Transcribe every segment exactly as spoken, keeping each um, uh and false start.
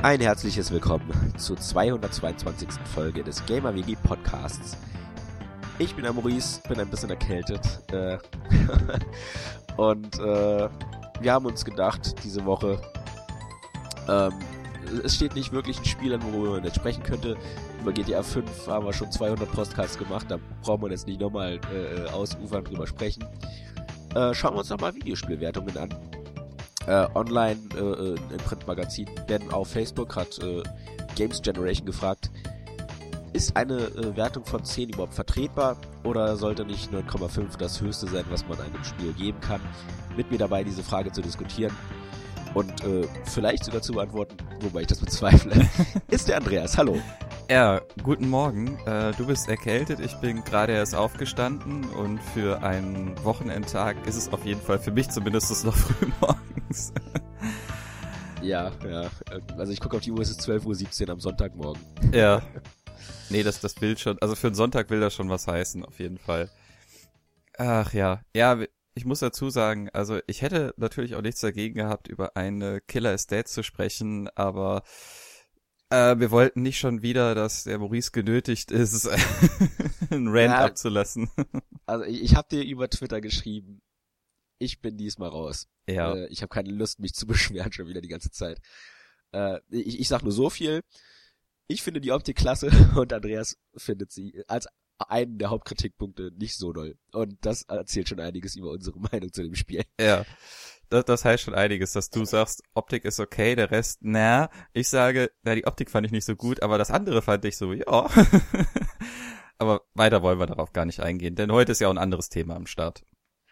Ein herzliches Willkommen zur zweihundertzweiundzwanzigsten Folge des Gamer W G Podcasts. Ich bin der Maurice, bin ein bisschen erkältet äh, und äh, wir haben uns gedacht, diese Woche, ähm, es steht nicht wirklich ein Spiel an, worüber man jetzt sprechen könnte. Über G T A fünf haben wir schon zweihundert Podcasts gemacht, da braucht man jetzt nicht nochmal äh, ausufern drüber sprechen. Äh, schauen wir uns nochmal Videospielwertungen an. Äh, online äh, im Printmagazin, denn auf Facebook hat äh, Games Generation gefragt, ist eine äh, Wertung von zehn überhaupt vertretbar oder sollte nicht neun Komma fünf das höchste sein, was man einem Spiel geben kann? Mit mir dabei, diese Frage zu diskutieren und äh, vielleicht sogar zu beantworten, wobei ich das bezweifle, ist der Andreas. Hallo. Ja, guten Morgen. Äh, du bist erkältet, ich bin gerade erst aufgestanden und für einen Wochenendtag ist es auf jeden Fall für mich zumindest noch früh morgens. Ja, ja. Also ich gucke auf die Uhr, es ist zwölf Uhr siebzehn am Sonntagmorgen. Ja. Nee, das, das will schon, also für einen Sonntag will das schon was heißen, auf jeden Fall. Ach ja. Ja, ich muss dazu sagen, also ich hätte natürlich auch nichts dagegen gehabt, über eine Killer is Dead zu sprechen, aber Äh, wir wollten nicht schon wieder, dass der Maurice genötigt ist, einen Rant ja, abzulassen. Also ich, ich habe dir über Twitter geschrieben, ich bin diesmal raus. Ja. Äh, ich habe keine Lust, mich zu beschweren schon wieder die ganze Zeit. Äh, ich, ich sag nur so viel. Ich finde die Optik klasse und Andreas findet sie als einen der Hauptkritikpunkte nicht so doll. Und das erzählt schon einiges über unsere Meinung zu dem Spiel. Ja. Das, das heißt schon einiges, dass du sagst, Optik ist okay, der Rest, na, ich sage, na, die Optik fand ich nicht so gut, aber das andere fand ich so, ja. Aber weiter wollen wir darauf gar nicht eingehen, denn heute ist ja auch ein anderes Thema am Start.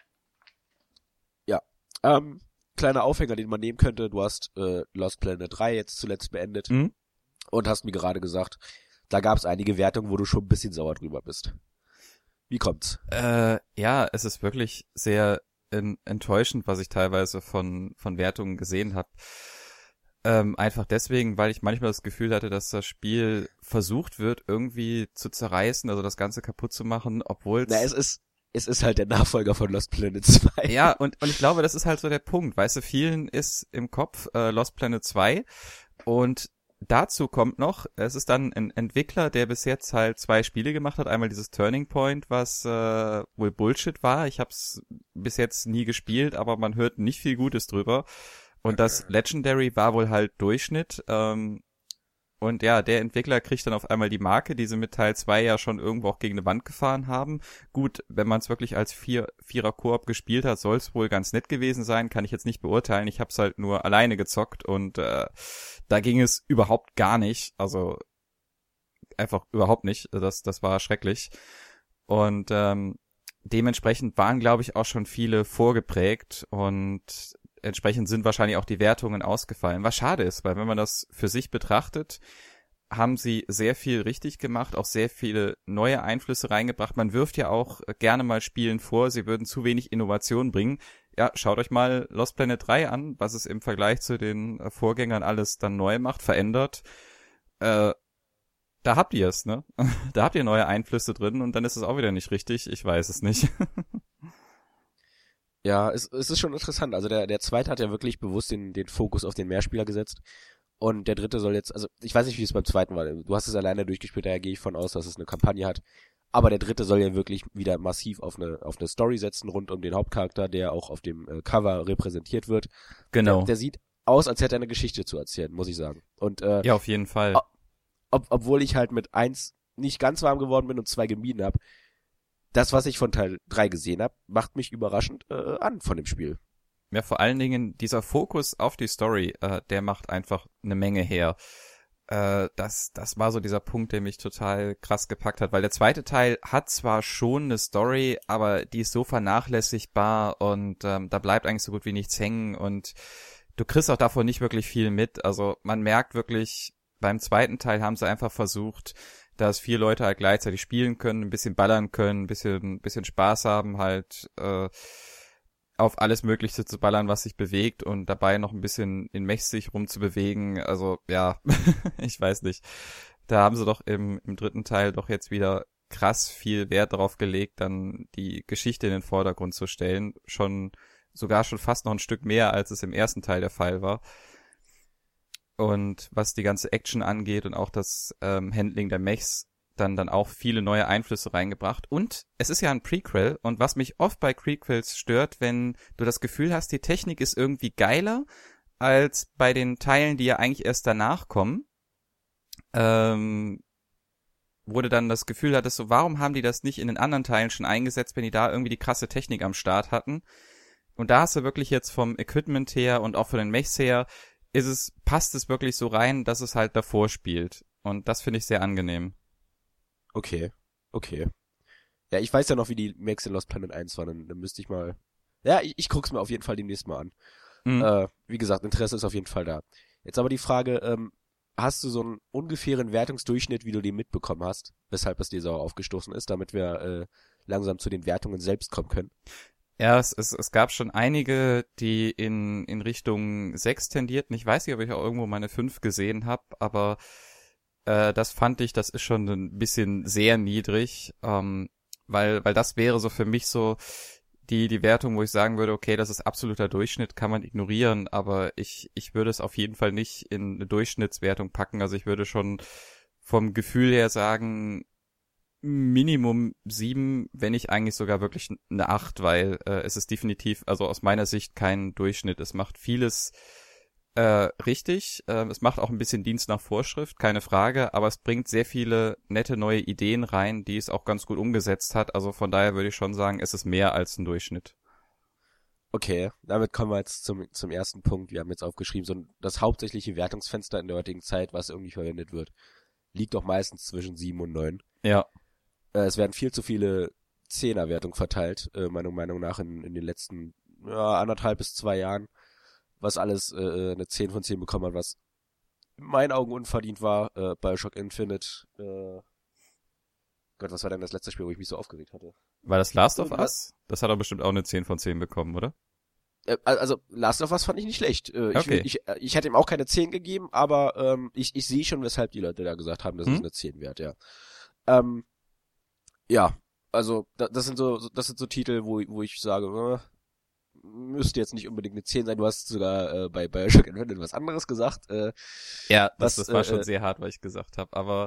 Ja, ähm, kleiner Aufhänger, den man nehmen könnte, du hast äh, Lost Planet drei jetzt zuletzt beendet mhm. und hast mir gerade gesagt, da gab es einige Wertungen, wo du schon ein bisschen sauer drüber bist. Wie kommt's? Äh, ja, es ist wirklich sehr enttäuschend, was ich teilweise von von Wertungen gesehen habe. Ähm, einfach deswegen, weil ich manchmal das Gefühl hatte, dass das Spiel versucht wird, irgendwie zu zerreißen, also das Ganze kaputt zu machen, obwohl Na, es ist es ist halt der Nachfolger von Lost Planet zwei. Ja, und und ich glaube, das ist halt so der Punkt. Weißt du, vielen ist im Kopf äh, Lost Planet zwei und dazu kommt noch, es ist dann ein Entwickler, der bis jetzt halt zwei Spiele gemacht hat. Einmal dieses Turning Point, was äh, wohl Bullshit war. Ich hab's bis jetzt nie gespielt, aber man hört nicht viel Gutes drüber. Und das Legendary war wohl halt Durchschnitt. Ähm, und ja, der Entwickler kriegt dann auf einmal die Marke, die sie mit Teil zwei ja schon irgendwo auch gegen eine Wand gefahren haben. Gut, wenn man es wirklich als Vier, Vierer-Koop gespielt hat, soll es wohl ganz nett gewesen sein, kann ich jetzt nicht beurteilen. Ich hab's halt nur alleine gezockt und äh, da ging es überhaupt gar nicht. Also einfach überhaupt nicht. Das, das war schrecklich. Und ähm, dementsprechend waren, glaube ich, auch schon viele vorgeprägt und entsprechend sind wahrscheinlich auch die Wertungen ausgefallen. Was schade ist, weil wenn man das für sich betrachtet, haben sie sehr viel richtig gemacht, auch sehr viele neue Einflüsse reingebracht. Man wirft ja auch gerne mal Spielen vor, sie würden zu wenig Innovation bringen. Ja, schaut euch mal Lost Planet drei an, was es im Vergleich zu den Vorgängern alles dann neu macht, verändert. Äh, da habt ihr es, ne? Da habt ihr neue Einflüsse drin und dann ist es auch wieder nicht richtig. Ich weiß es nicht. Ja, es, es ist schon interessant. Also der der zweite hat ja wirklich bewusst den den Fokus auf den Mehrspieler gesetzt. Und der dritte soll jetzt, also ich weiß nicht, wie es beim zweiten war. Du hast es alleine durchgespielt, daher gehe ich von aus, dass es eine Kampagne hat. Aber der dritte soll ja wirklich wieder massiv auf eine auf eine Story setzen rund um den Hauptcharakter, der auch auf dem äh, Cover repräsentiert wird. Genau. Der, der sieht aus, als hätte er eine Geschichte zu erzählen, muss ich sagen. Und äh, ja, auf jeden Fall. Ob, obwohl ich halt mit eins nicht ganz warm geworden bin und zwei gemieden habe. Das, was ich von Teil drei gesehen habe, macht mich überraschend äh, an von dem Spiel. Ja, vor allen Dingen dieser Fokus auf die Story, äh, der macht einfach eine Menge her. Äh, das, das war so dieser Punkt, der mich total krass gepackt hat, weil der zweite Teil hat zwar schon eine Story, aber die ist so vernachlässigbar und ähm, da bleibt eigentlich so gut wie nichts hängen und du kriegst auch davon nicht wirklich viel mit. Also man merkt wirklich, beim zweiten Teil haben sie einfach versucht, dass vier Leute halt gleichzeitig spielen können, ein bisschen ballern können, ein bisschen, ein bisschen Spaß haben, halt äh, auf alles Mögliche zu ballern, was sich bewegt und dabei noch ein bisschen in Mechs sich rumzubewegen. Also ja, ich weiß nicht. Da haben sie doch im, im dritten Teil doch jetzt wieder krass viel Wert darauf gelegt, dann die Geschichte in den Vordergrund zu stellen. Schon, sogar schon fast noch ein Stück mehr, als es im ersten Teil der Fall war. und was die ganze Action angeht und auch das ähm, Handling der Mechs dann dann auch viele neue Einflüsse reingebracht. Und es ist ja ein Prequel, und was mich oft bei Prequels stört, wenn du das Gefühl hast, die Technik ist irgendwie geiler als bei den Teilen, die ja eigentlich erst danach kommen, ähm, wo du dann das Gefühl hattest, so, warum haben die das nicht in den anderen Teilen schon eingesetzt, wenn die da irgendwie die krasse Technik am Start hatten? Und da hast du wirklich jetzt vom Equipment her und auch von den Mechs her, ist es, passt es wirklich so rein, dass es halt davor spielt. Und das finde ich sehr angenehm. Okay, okay. Ja, ich weiß ja noch, wie die Mechs in Lost Planet eins waren, dann, dann müsste ich mal... Ja, ich, ich guck's mir auf jeden Fall demnächst mal an. Mhm. Äh, wie gesagt, Interesse ist auf jeden Fall da. Jetzt aber die Frage, ähm, hast du so einen ungefähren Wertungsdurchschnitt, wie du den mitbekommen hast, weshalb es dir so aufgestoßen ist, damit wir äh, langsam zu den Wertungen selbst kommen können? Ja, es, es, es gab schon einige, die in, in Richtung sechs tendierten. Ich weiß nicht, ob ich auch irgendwo meine fünf gesehen habe, aber äh, das fand ich, das ist schon ein bisschen sehr niedrig, ähm, weil weil das wäre so für mich so die die Wertung, wo ich sagen würde, okay, das ist absoluter Durchschnitt, kann man ignorieren, aber ich ich würde es auf jeden Fall nicht in eine Durchschnittswertung packen. Also ich würde schon vom Gefühl her sagen, Minimum sieben, wenn nicht eigentlich sogar wirklich eine acht, weil äh, es ist definitiv, also aus meiner Sicht, kein Durchschnitt. Es macht vieles äh, richtig, äh, es macht auch ein bisschen Dienst nach Vorschrift, keine Frage, aber es bringt sehr viele nette neue Ideen rein, die es auch ganz gut umgesetzt hat. Also von daher würde ich schon sagen, es ist mehr als ein Durchschnitt. Okay, damit kommen wir jetzt zum zum ersten Punkt. Wir haben jetzt aufgeschrieben, so das hauptsächliche Wertungsfenster in der heutigen Zeit, was irgendwie verwendet wird, liegt doch meistens zwischen sieben und neun. Ja. Es werden viel zu viele Zehner-Wertungen verteilt, äh, meiner Meinung nach, in, in den letzten ja, anderthalb bis zwei Jahren, was alles äh, eine zehn von zehn bekommen hat, was in meinen Augen unverdient war. Äh, Bioshock Infinite, äh, Gott, was war denn das letzte Spiel, wo ich mich so aufgeregt hatte? War das Last of Us? Das hat doch bestimmt auch eine zehn von zehn bekommen, oder? Äh, also, Last of Us fand ich nicht schlecht. Äh, okay. Ich, ich, ich hätte ihm auch keine zehn gegeben, aber ähm, ich, ich sehe schon, weshalb die Leute da gesagt haben, das hm? ist eine zehn wert, ja. Ähm, Ja, also da, das sind so das sind so Titel, wo wo ich sage, äh, müsste jetzt nicht unbedingt eine zehn sein. Du hast sogar äh, bei Bioshock Infinite was anderes gesagt. Äh, ja, das, was, das war äh, schon äh, sehr hart, was ich gesagt habe. Aber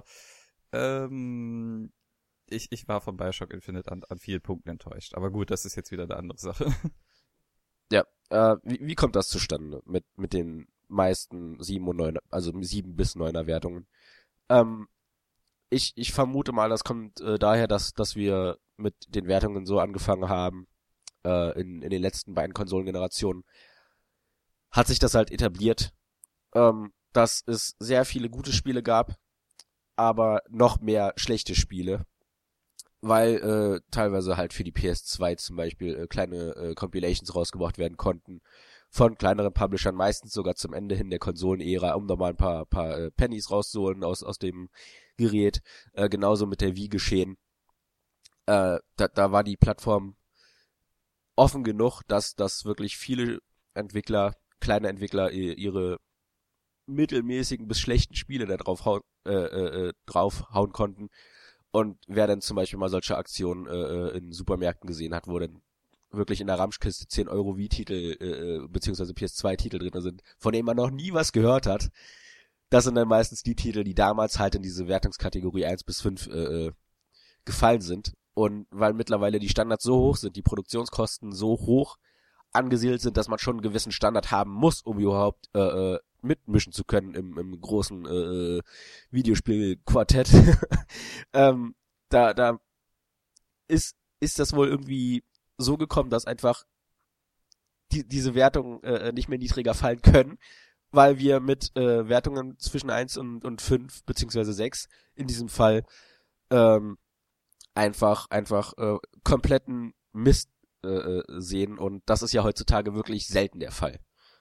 ähm, ich ich war von Bioshock Infinite an, an vielen Punkten enttäuscht. Aber gut, das ist jetzt wieder eine andere Sache. Ja, äh, wie, wie kommt das zustande mit mit den meisten sieben und neun, also sieben bis neuner Wertungen? Ähm, Ich, ich vermute mal, das kommt äh, daher, dass dass wir mit den Wertungen so angefangen haben, äh, in, in den letzten beiden Konsolengenerationen, hat sich das halt etabliert, ähm, dass es sehr viele gute Spiele gab, aber noch mehr schlechte Spiele, weil äh, teilweise halt für die P S zwei zum Beispiel äh, kleine äh, Compilations rausgebracht werden konnten, von kleineren Publishern, meistens sogar zum Ende hin der Konsolenära, um da mal ein paar, paar äh, Pennies rauszuholen aus, aus dem Gerät. Äh, genauso mit der Wii geschehen. Äh, da, da war die Plattform offen genug, dass, dass wirklich viele Entwickler, kleine Entwickler, ihre mittelmäßigen bis schlechten Spiele da drauf, hau äh, äh, draufhauen konnten. Und wer dann zum Beispiel mal solche Aktionen äh, in Supermärkten gesehen hat, wo dann wirklich in der Ramschkiste zehn Euro Wii-Titel äh, beziehungsweise P S zwei Titel drin sind, von denen man noch nie was gehört hat. Das sind dann meistens die Titel, die damals halt in diese Wertungskategorie eins bis fünf äh, gefallen sind. Und weil mittlerweile die Standards so hoch sind, die Produktionskosten so hoch angesiedelt sind, dass man schon einen gewissen Standard haben muss, um überhaupt äh, mitmischen zu können im, im großen äh, Videospiel-Quartett. ähm, da da ist ist das wohl irgendwie so gekommen, dass einfach die, diese Wertungen äh, nicht mehr niedriger fallen können, weil wir mit äh, Wertungen zwischen eins und, und fünf beziehungsweise sechs in diesem Fall ähm, einfach einfach äh, kompletten Mist äh, sehen, und das ist ja heutzutage wirklich selten der Fall.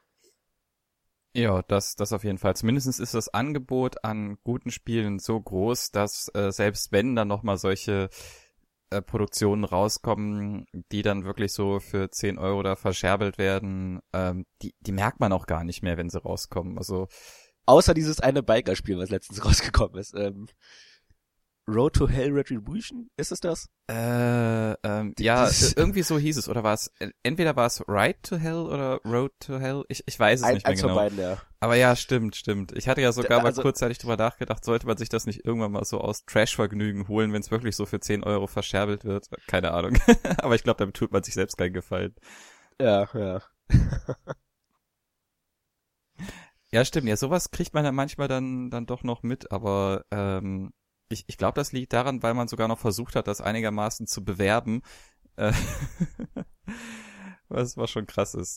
Ja, das das auf jeden Fall. Zumindest ist das Angebot an guten Spielen so groß, dass äh, selbst wenn dann nochmal solche äh, Produktionen rauskommen, die dann wirklich so für zehn Euro da verscherbelt werden, ähm, die die merkt man auch gar nicht mehr, wenn sie rauskommen. Also außer dieses eine Biker-Spiel, was letztens rausgekommen ist. Ähm, Road to Hell Retribution? Ist es das? Äh, ähm, ja, irgendwie so hieß es. Oder war es, entweder war es Ride to Hell oder Road to Hell? Ich, ich weiß es Ein, nicht mehr eins genau. von beiden, ja. Aber ja, stimmt, stimmt. Ich hatte ja sogar also, mal kurzzeitig drüber nachgedacht, sollte man sich das nicht irgendwann mal so aus Trash-Vergnügen holen, wenn es wirklich so für zehn Euro verscherbelt wird. Keine Ahnung. Aber ich glaube, damit tut man sich selbst keinen Gefallen. Ja, ja. Ja, stimmt. Ja, sowas kriegt man ja manchmal dann dann doch noch mit, aber ähm, ich ich glaube, das liegt daran, weil man sogar noch versucht hat, das einigermaßen zu bewerben, äh, was was schon krass ist.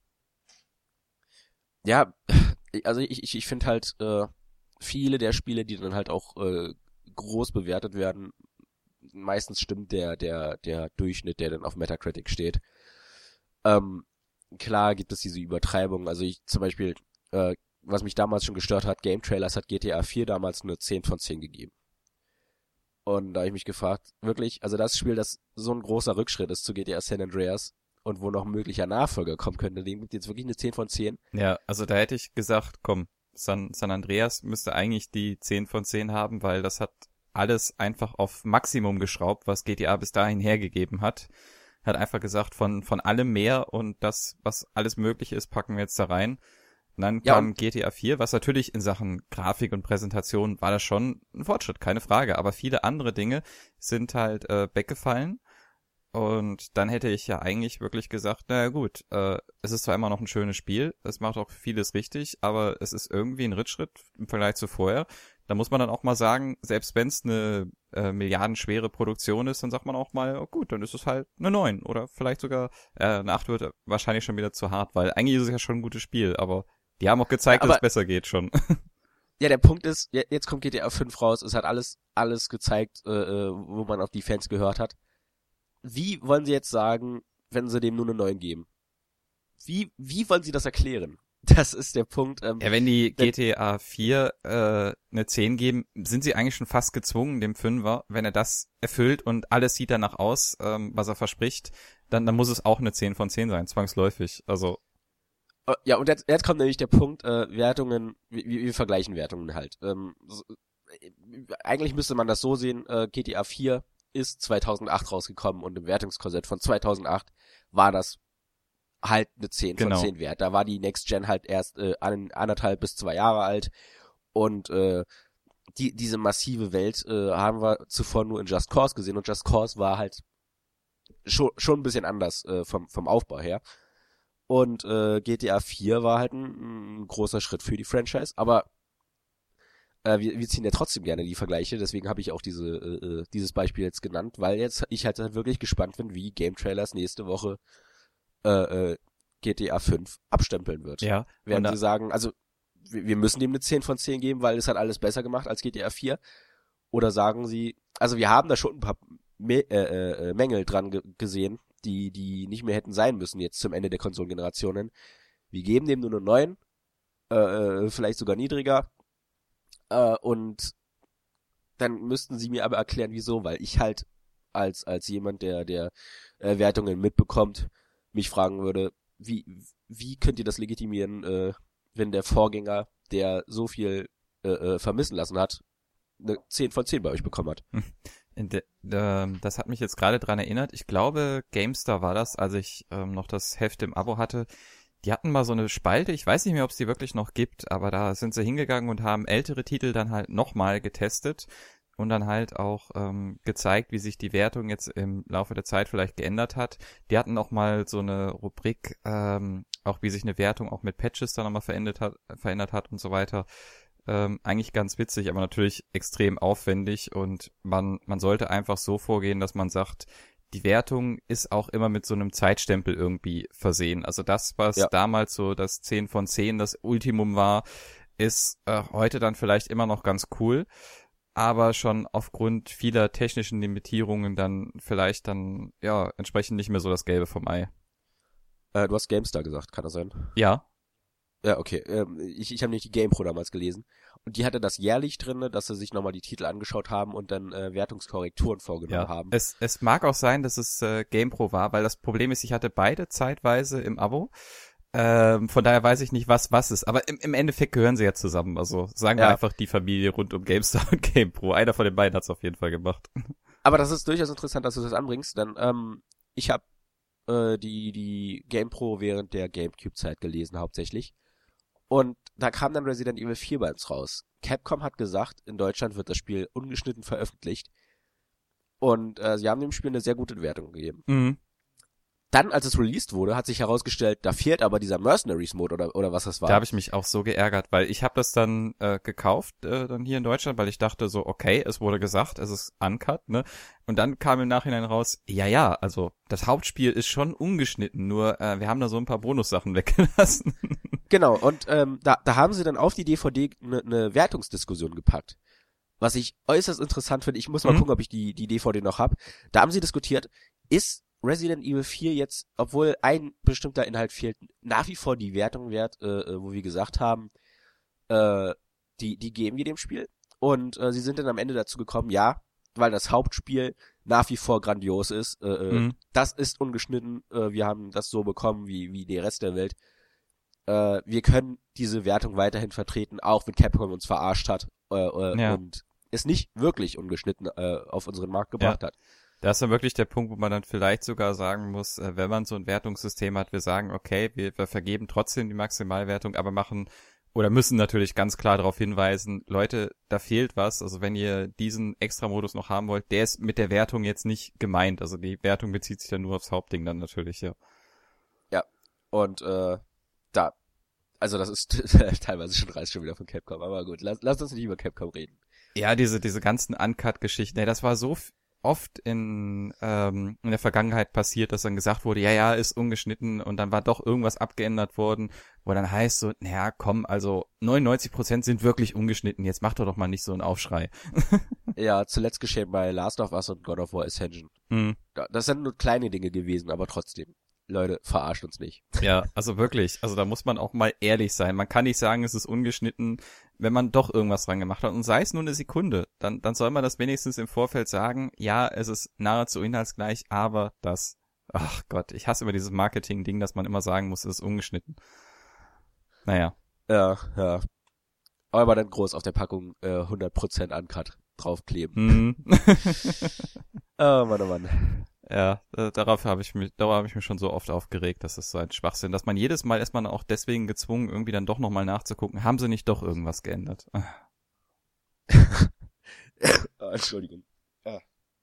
Ja, also ich ich, ich finde halt äh, viele der Spiele, die dann halt auch äh, groß bewertet werden, meistens stimmt der der der Durchschnitt, der dann auf Metacritic steht. Ähm, klar gibt es diese Übertreibung. Also ich zum Beispiel äh, was mich damals schon gestört hat, Game Trailers hat G T A vier damals nur zehn von zehn gegeben. Und da habe ich mich gefragt, wirklich, also das Spiel, das so ein großer Rückschritt ist zu G T A San Andreas und wo noch ein möglicher Nachfolger kommen könnte, dem gibt jetzt wirklich eine zehn von zehn. Ja, also da hätte ich gesagt, komm, San, San Andreas müsste eigentlich die zehn von zehn haben, weil das hat alles einfach auf Maximum geschraubt, was G T A bis dahin hergegeben hat. Hat einfach gesagt, von von allem mehr und das, was alles möglich ist, packen wir jetzt da rein. Und dann Ja, kam und G T A vier, was natürlich in Sachen Grafik und Präsentation war das schon ein Fortschritt, keine Frage. Aber viele andere Dinge sind halt äh, weggefallen. Und dann hätte ich ja eigentlich wirklich gesagt, naja gut, äh, es ist zwar immer noch ein schönes Spiel, es macht auch vieles richtig, aber es ist irgendwie ein Rittschritt im Vergleich zu vorher. Da muss man dann auch mal sagen, selbst wenn es eine äh, milliardenschwere Produktion ist, dann sagt man auch mal, oh gut, dann ist es halt eine neun oder vielleicht sogar äh, eine acht wird wahrscheinlich schon wieder zu hart, weil eigentlich ist es ja schon ein gutes Spiel, aber die haben auch gezeigt, aber, dass es besser geht schon. Ja, der Punkt ist, jetzt kommt G T A fünf raus, es hat alles alles gezeigt, äh, wo man auf die Fans gehört hat. Wie wollen sie jetzt sagen, wenn sie dem nur eine neun geben? Wie wie wollen sie das erklären? Das ist der Punkt. Ähm, ja, wenn die G T A vier äh, eine zehn geben, sind sie eigentlich schon fast gezwungen, dem Fünfer, wenn er das erfüllt und alles sieht danach aus, ähm, was er verspricht, dann, dann muss es auch eine zehn von zehn sein, zwangsläufig. Also ja, und jetzt, jetzt kommt nämlich der Punkt, äh, Wertungen, wir, wir vergleichen Wertungen halt. Ähm, so, äh, eigentlich müsste man das so sehen, äh, G T A vier ist zweitausendacht rausgekommen und im Wertungskorsett von zweitausendacht war das halt eine zehn genau. von zehn wert. Da war die Next Gen halt erst äh, an, anderthalb bis zwei Jahre alt und äh, die diese massive Welt äh, haben wir zuvor nur in Just Cause gesehen und Just Cause war halt schon schon ein bisschen anders äh, vom vom Aufbau her. Und äh, G T A vier war halt ein, ein großer Schritt für die Franchise, aber äh, wir, wir ziehen ja trotzdem gerne die Vergleiche, deswegen habe ich auch diese äh, dieses Beispiel jetzt genannt, weil jetzt ich halt wirklich gespannt bin, wie Game Trailers nächste Woche äh, äh, G T A fünf abstempeln wird. Ja. Werden sie sagen, also wir, wir müssen dem eine zehn von zehn geben, weil es hat alles besser gemacht als G T A vier, oder sagen sie, also wir haben da schon ein paar Me- äh, äh, Mängel dran ge- gesehen, die die nicht mehr hätten sein müssen jetzt zum Ende der Konsolengenerationen. Wir geben dem nur eine neun, äh, vielleicht sogar niedriger, äh, und dann müssten sie mir aber erklären, wieso, weil ich halt als als jemand, der der äh, Wertungen mitbekommt, mich fragen würde, wie wie könnt ihr das legitimieren, äh, wenn der Vorgänger, der so viel äh, äh, vermissen lassen hat, eine zehn von zehn bei euch bekommen hat. De, de, das hat mich jetzt gerade dran erinnert. Ich glaube, GameStar war das, als ich ähm, noch das Heft im Abo hatte. Die hatten mal so eine Spalte, ich weiß nicht mehr, ob es die wirklich noch gibt, aber da sind sie hingegangen und haben ältere Titel dann halt nochmal getestet und dann halt auch ähm, gezeigt, wie sich die Wertung jetzt im Laufe der Zeit vielleicht geändert hat. Die hatten auch mal so eine Rubrik, ähm, auch wie sich eine Wertung auch mit Patches dann nochmal verändert hat, verändert hat und so weiter. Ähm, eigentlich ganz witzig, aber natürlich extrem aufwendig und man man sollte einfach so vorgehen, dass man sagt, die Wertung ist auch immer mit so einem Zeitstempel irgendwie versehen. Also das, was ja. damals so das zehn von zehn das Ultimum war, ist äh, heute dann vielleicht immer noch ganz cool, aber schon aufgrund vieler technischen Limitierungen dann vielleicht dann ja entsprechend nicht mehr so das Gelbe vom Ei. Äh, du hast GameStar gesagt, kann das sein? Ja. Ja, okay. Ähm, ich ich habe nicht die GamePro damals gelesen. Und die hatte das jährlich drin, dass sie sich nochmal die Titel angeschaut haben und dann äh, Wertungskorrekturen vorgenommen ja. haben. Es, es mag auch sein, dass es äh, GamePro war, weil das Problem ist, ich hatte beide zeitweise im Abo. Ähm, von daher weiß ich nicht, was was ist. Aber im, im Endeffekt gehören sie ja zusammen. Also sagen wir Ja. einfach die Familie rund um GameStar und GamePro. Einer von den beiden hat's auf jeden Fall gemacht. Aber das ist durchaus interessant, dass du das anbringst, denn ähm, ich habe äh, die die GamePro während der GameCube-Zeit gelesen hauptsächlich. Und da kam dann Resident Evil vier bei uns raus. Capcom hat gesagt, in Deutschland wird das Spiel ungeschnitten veröffentlicht. Und äh, sie haben dem Spiel eine sehr gute Bewertung gegeben. Mhm. Dann, als es released wurde, hat sich herausgestellt, da fehlt aber dieser Mercenaries-Mode oder oder was das war. Da habe ich mich auch so geärgert, weil ich habe das dann äh, gekauft, äh, dann hier in Deutschland, weil ich dachte so, okay, es wurde gesagt, es ist uncut, ne? Und dann kam im Nachhinein raus, ja, ja, also das Hauptspiel ist schon ungeschnitten, nur äh, wir haben da so ein paar Bonussachen weggelassen. Genau, und ähm, da, da haben sie dann auf die D V D eine ne Wertungsdiskussion gepackt. Was ich äußerst interessant finde, ich muss mal Mhm. gucken, ob ich die, die D V D noch hab. Da haben sie diskutiert, ist Resident Evil vier jetzt, obwohl ein bestimmter Inhalt fehlt, nach wie vor die Wertung wert, äh, wo wir gesagt haben, äh, die, die geben wir dem Spiel. Und äh, sie sind dann am Ende dazu gekommen, ja, weil das Hauptspiel nach wie vor grandios ist. Äh, Mhm. Das ist ungeschnitten, äh, wir haben das so bekommen wie, wie der Rest der Welt. Äh, wir können diese Wertung weiterhin vertreten, auch wenn Capcom uns verarscht hat äh, äh, Ja. und es nicht wirklich ungeschnitten äh, auf unseren Markt gebracht hat. Da ist dann wirklich der Punkt, wo man dann vielleicht sogar sagen muss, äh, wenn man so ein Wertungssystem hat, wir sagen, okay, wir, wir vergeben trotzdem die Maximalwertung, aber machen oder müssen natürlich ganz klar darauf hinweisen, Leute, da fehlt was. Also wenn ihr diesen Extra-Modus noch haben wollt, der ist mit der Wertung jetzt nicht gemeint. Also die Wertung bezieht sich dann nur aufs Hauptding dann natürlich, ja. Ja, und äh, da, also das ist teilweise schon reiß schon wieder von Capcom, aber gut, lass, lass uns nicht über Capcom reden. Ja, diese diese ganzen Uncut-Geschichten, ey, das war so f- oft in ähm, in der Vergangenheit passiert, dass dann gesagt wurde, ja, ja, ist ungeschnitten und dann war doch irgendwas abgeändert worden, wo dann heißt so, naja, komm, also neunundneunzig Prozent sind wirklich ungeschnitten, jetzt mach doch doch mal nicht so einen Aufschrei. Ja, zuletzt geschehen bei Last of Us und God of War Ascension. Hm. Ja, das sind nur kleine Dinge gewesen, aber trotzdem. Leute, verarscht uns nicht. Ja, also wirklich, also da muss man auch mal ehrlich sein. Man kann nicht sagen, es ist ungeschnitten, wenn man doch irgendwas dran gemacht hat. Und sei es nur eine Sekunde, dann, dann soll man das wenigstens im Vorfeld sagen, ja, es ist nahezu inhaltsgleich, aber das, ach Gott, ich hasse immer dieses Marketing-Ding, dass man immer sagen muss, es ist ungeschnitten. Naja. Ja, ja. Aber dann groß auf der Packung äh, hundert Prozent Uncut draufkleben. Hm. Oh Mann, oh Mann. Ja, äh, darauf habe ich mich, darauf habe ich mich schon so oft aufgeregt, dass es so ein Schwachsinn, dass man jedes Mal ist man auch deswegen gezwungen, irgendwie dann doch nochmal nachzugucken, haben sie nicht doch irgendwas geändert? Oh, Entschuldigung. Ja.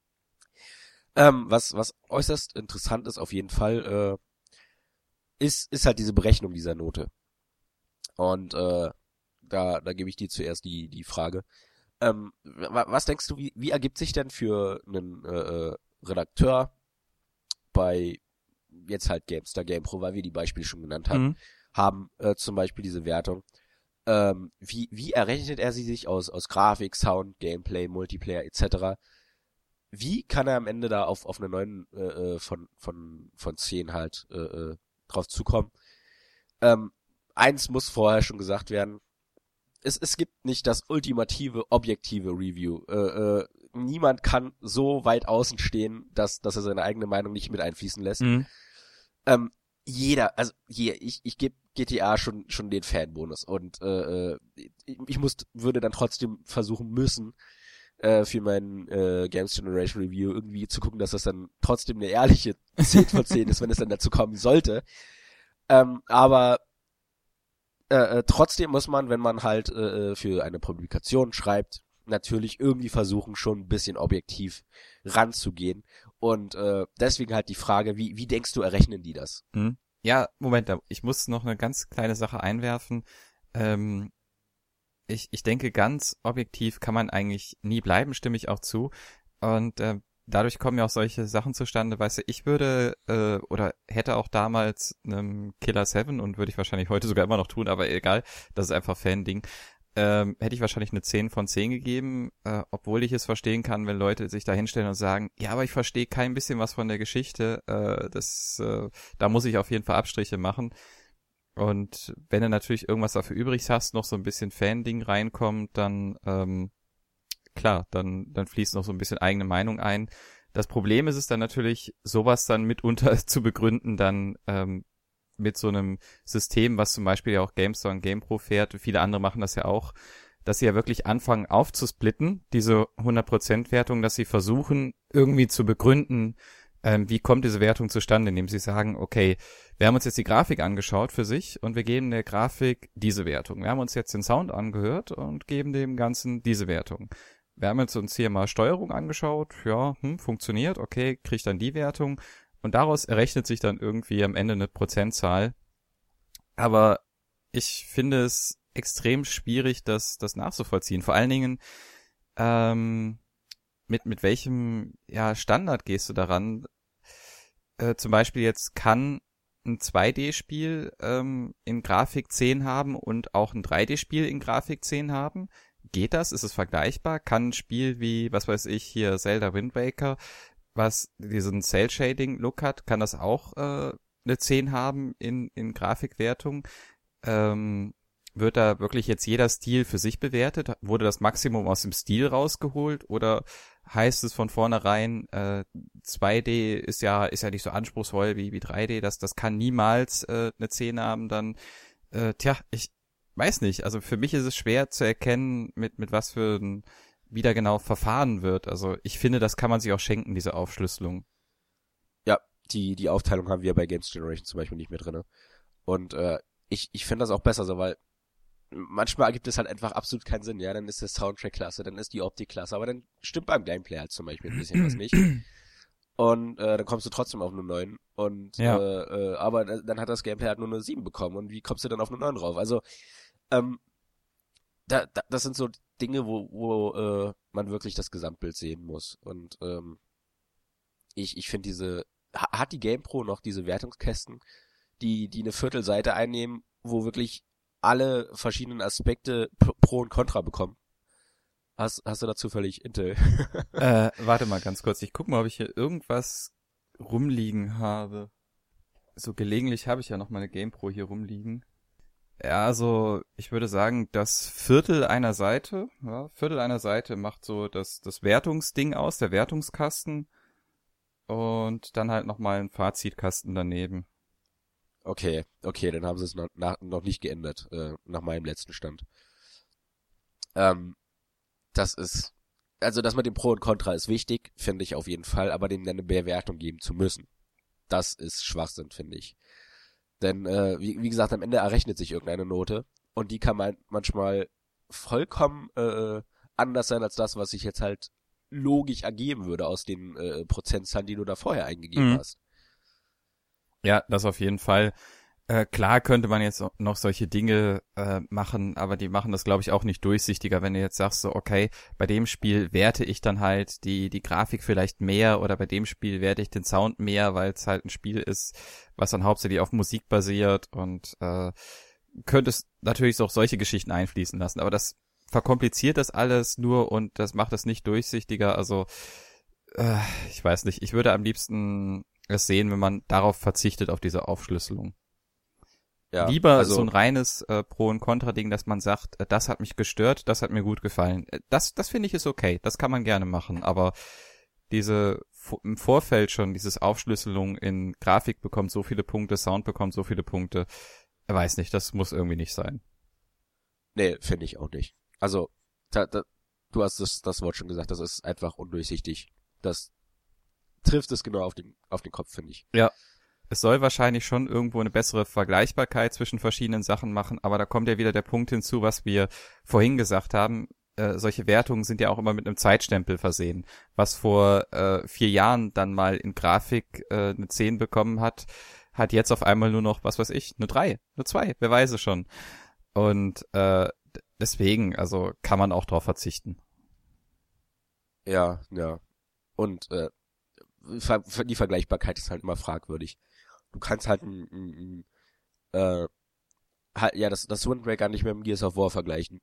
Ähm, was, was äußerst interessant ist auf jeden Fall, äh, ist, ist halt diese Berechnung dieser Note. Und äh, da, da gebe ich dir zuerst die, die Frage. Ähm, wa- was denkst du, wie, wie ergibt sich denn für einen äh, Redakteur bei jetzt halt GameStar, GamePro, weil wir die Beispiele schon genannt haben, Mhm. haben äh, zum Beispiel diese Wertung. Ähm, wie, wie errechnet er sie sich aus, aus Grafik, Sound, Gameplay, Multiplayer et cetera? Wie kann er am Ende da auf, auf eine neun äh, von, von, von zehn halt äh, äh, drauf zukommen? Ähm, eins muss vorher schon gesagt werden, es, es gibt nicht das ultimative, objektive Review. Äh, äh, niemand kann so weit außen stehen, dass, dass er seine eigene Meinung nicht mit einfließen lässt. Mhm. Ähm, jeder, also hier, ich, ich gebe G T A schon schon den Fanbonus und äh, ich, ich muss, würde dann trotzdem versuchen müssen, äh, für mein äh, Games Generation Review irgendwie zu gucken, dass das dann trotzdem eine ehrliche zehn von zehn ist, wenn es dann dazu kommen sollte. Ähm, aber äh, äh, trotzdem muss man, wenn man halt äh, für eine Publikation schreibt, natürlich irgendwie versuchen, schon ein bisschen objektiv ranzugehen. Und äh, deswegen halt die Frage, wie wie denkst du, errechnen die das? Mhm. Ja, Moment, da- ich muss noch eine ganz kleine Sache einwerfen. Ähm, ich, ich denke, ganz objektiv kann man eigentlich nie bleiben, stimme ich auch zu. Und äh, dadurch kommen ja auch solche Sachen zustande, weißt du, ich würde äh, oder hätte auch damals einem Killer seven und würde ich wahrscheinlich heute sogar immer noch tun, aber egal, das ist einfach Fan-Ding, ähm, hätte ich wahrscheinlich eine zehn von zehn gegeben, äh, obwohl ich es verstehen kann, wenn Leute sich da hinstellen und sagen, ja, aber ich verstehe kein bisschen was von der Geschichte, äh, das, äh, da muss ich auf jeden Fall Abstriche machen. Und wenn du natürlich irgendwas dafür übrig hast, noch so ein bisschen Fan-Ding reinkommt, dann, ähm, klar, dann, dann fließt noch so ein bisschen eigene Meinung ein. Das Problem ist es dann natürlich, sowas dann mitunter zu begründen, dann, ähm, mit so einem System, was zum Beispiel ja auch GameStar und GamePro fährt, viele andere machen das ja auch, dass sie ja wirklich anfangen aufzusplitten, diese hundert Prozent Wertung, dass sie versuchen irgendwie zu begründen, ähm, wie kommt diese Wertung zustande, indem sie sagen, okay, wir haben uns jetzt die Grafik angeschaut für sich und wir geben der Grafik diese Wertung. Wir haben uns jetzt den Sound angehört und geben dem Ganzen diese Wertung. Wir haben jetzt uns hier mal Steuerung angeschaut, ja, hm, funktioniert, okay, kriegt dann die Wertung und daraus errechnet sich dann irgendwie am Ende eine Prozentzahl. Aber ich finde es extrem schwierig, das, das nachzuvollziehen. Vor allen Dingen, ähm, mit, mit welchem, ja, Standard gehst du daran? Äh, zum Beispiel jetzt kann ein zwei D-Spiel ähm, in Grafik zehn haben und auch ein drei D-Spiel in Grafik zehn haben. Geht das? Ist es vergleichbar? Kann ein Spiel wie, was weiß ich, hier Zelda Wind Waker, was diesen Cell-Shading-Look hat, kann das auch äh, eine zehn haben in, in Grafikwertung? Ähm, wird da wirklich jetzt jeder Stil für sich bewertet? Wurde das Maximum aus dem Stil rausgeholt? Oder heißt es von vornherein, äh, zwei D ist ja ist ja nicht so anspruchsvoll wie wie drei D, das das kann niemals äh, eine zehn haben, dann äh, tja, ich weiß nicht, also für mich ist es schwer zu erkennen, mit mit was für ein wieder genau verfahren wird. Also ich finde, das kann man sich auch schenken, diese Aufschlüsselung. Ja, die die Aufteilung haben wir bei Games Generation zum Beispiel nicht mehr drinne. Und äh, ich ich finde das auch besser so, weil manchmal ergibt es halt einfach absolut keinen Sinn. Ja, dann ist der Soundtrack klasse, dann ist die Optik klasse, aber dann stimmt beim Gameplay halt zum Beispiel ein bisschen was nicht. Und äh, dann kommst du trotzdem auf eine neun. Und Ja. äh, äh, aber dann hat das Gameplay halt nur eine sieben bekommen. Und wie kommst du dann auf eine neun drauf? Also ähm, da, da, das sind so Dinge, wo, wo äh, man wirklich das Gesamtbild sehen muss. Und ähm, ich, ich finde diese, ha, hat die GamePro noch diese Wertungskästen, die, die eine Viertelseite einnehmen, wo wirklich alle verschiedenen Aspekte Pro und Contra bekommen. Hast, hast du da zufällig Intel? äh, warte mal ganz kurz, ich guck mal, ob ich hier irgendwas rumliegen habe. So gelegentlich habe ich ja noch meine GamePro hier rumliegen. Ja, also ich würde sagen, das Viertel einer Seite, ja, Viertel einer Seite macht so das, das Wertungsding aus, der Wertungskasten und dann halt nochmal ein Fazitkasten daneben. Okay, okay, dann haben sie es noch, nach, noch nicht geändert, äh, nach meinem letzten Stand. Ähm, das ist, also das mit dem Pro und Contra ist wichtig, finde ich auf jeden Fall, aber dem eine Bewertung geben zu müssen, das ist Schwachsinn, finde ich. Denn, äh, wie, wie gesagt, am Ende errechnet sich irgendeine Note und die kann man manchmal vollkommen äh, anders sein als das, was sich jetzt halt logisch ergeben würde aus den äh, Prozentzahlen, die du da vorher eingegeben Mhm. hast. Ja, das auf jeden Fall. Äh, klar könnte man jetzt noch solche Dinge äh, machen, aber die machen das, glaube ich, auch nicht durchsichtiger, wenn du jetzt sagst, so okay, bei dem Spiel werte ich dann halt die die Grafik vielleicht mehr oder bei dem Spiel werte ich den Sound mehr, weil es halt ein Spiel ist, was dann hauptsächlich auf Musik basiert und äh, könntest natürlich auch solche Geschichten einfließen lassen, aber das verkompliziert das alles nur und das macht es nicht durchsichtiger, also äh, ich weiß nicht, ich würde am liebsten es sehen, wenn man darauf verzichtet, auf diese Aufschlüsselung. Ja, Lieber also, so ein reines äh, Pro- und Contra-Ding, dass man sagt, äh, das hat mich gestört, das hat mir gut gefallen. Äh, das das finde ich ist okay, das kann man gerne machen, aber diese im Vorfeld schon, dieses Aufschlüsselung in Grafik bekommt so viele Punkte, Sound bekommt so viele Punkte, ich weiß nicht, das muss irgendwie nicht sein. nee, finde ich auch nicht. Also, da, da, du hast das, das Wort schon gesagt, das ist einfach undurchsichtig. Das trifft es genau auf den, auf den Kopf, finde ich. Ja. Es soll wahrscheinlich schon irgendwo eine bessere Vergleichbarkeit zwischen verschiedenen Sachen machen, aber da kommt ja wieder der Punkt hinzu, was wir vorhin gesagt haben. Äh, solche Wertungen sind ja auch immer mit einem Zeitstempel versehen. Was vor äh, vier Jahren dann mal in Grafik äh, eine zehn bekommen hat, hat jetzt auf einmal nur noch, was weiß ich, eine drei, eine zwei, wer weiß es schon. Und äh, deswegen, also kann man auch drauf verzichten. Ja, ja. Und äh, die Vergleichbarkeit ist halt immer fragwürdig. Du kannst halt ein, ein, ein äh, halt, ja, das, das Wind Waker nicht mehr mit Gears of War vergleichen.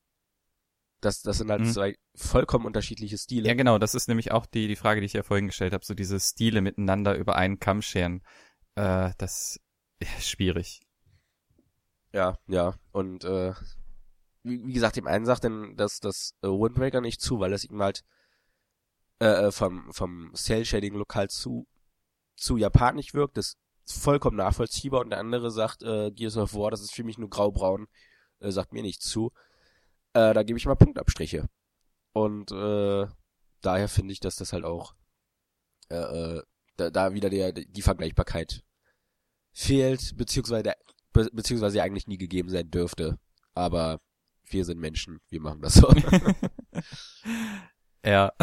Das, das sind halt Mhm. zwei vollkommen unterschiedliche Stile. Ja, genau, das ist nämlich auch die die Frage, die ich ja vorhin gestellt habe, so diese Stile miteinander über einen Kamm scheren. Äh, das ist schwierig. Ja, ja. Und äh, wie, wie gesagt, dem einen sagt denn das, das äh, Wind Waker nicht zu, weil es ihm halt äh, vom, vom Cell-Shading-Look halt zu, zu japanisch wirkt. Das vollkommen nachvollziehbar, und der andere sagt, äh, Gears of War, das ist für mich nur graubraun, äh, sagt mir nicht zu. Äh, da gebe ich mal Punktabstriche. Und äh, daher finde ich, dass das halt auch äh, äh, da, da wieder der, die Vergleichbarkeit fehlt, beziehungsweise, der, be, beziehungsweise eigentlich nie gegeben sein dürfte. Aber wir sind Menschen, wir machen das so. Ja.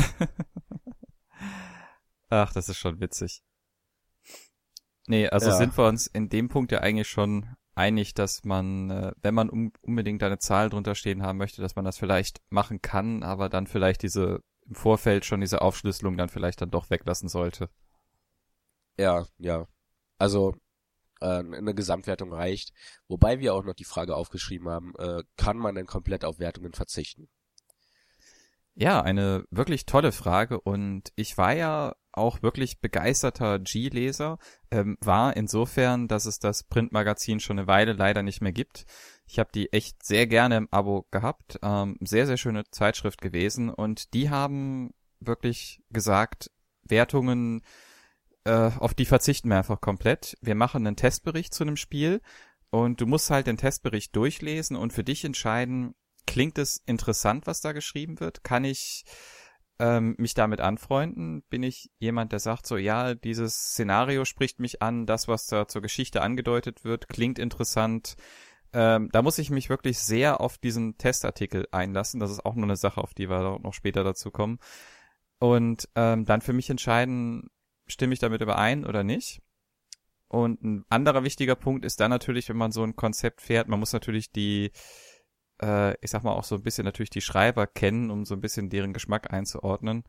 Ach, das ist schon witzig. Nee, also ja. sind wir uns in dem Punkt ja eigentlich schon einig, dass man, äh, wenn man um, unbedingt eine Zahl drunter stehen haben möchte, dass man das vielleicht machen kann, aber dann vielleicht diese im Vorfeld schon diese Aufschlüsselung dann vielleicht dann doch weglassen sollte. Ja, ja. Also äh, eine Gesamtwertung reicht. Wobei wir auch noch die Frage aufgeschrieben haben, äh, kann man denn komplett auf Wertungen verzichten? Ja, eine wirklich tolle Frage, und ich war ja auch wirklich begeisterter G-Leser, ähm, war insofern, dass es das Printmagazin schon eine Weile leider nicht mehr gibt. Ich habe die echt sehr gerne im Abo gehabt, ähm, sehr, sehr schöne Zeitschrift gewesen, und die haben wirklich gesagt, Wertungen, äh, auf die verzichten wir einfach komplett. Wir machen einen Testbericht zu einem Spiel, und du musst halt den Testbericht durchlesen und für dich entscheiden, klingt es interessant, was da geschrieben wird? Kann ich ähm, mich damit anfreunden? Bin ich jemand, der sagt so, ja, dieses Szenario spricht mich an, das, was da zur Geschichte angedeutet wird, klingt interessant. Ähm, da muss ich mich wirklich sehr auf diesen Testartikel einlassen. Das ist auch nur eine Sache, auf die wir noch später dazu kommen. Und ähm, dann für mich entscheiden, stimme ich damit überein oder nicht? Und ein anderer wichtiger Punkt ist dann natürlich, wenn man so ein Konzept fährt, man muss natürlich die ich sag mal auch so ein bisschen natürlich die Schreiber kennen, um so ein bisschen deren Geschmack einzuordnen.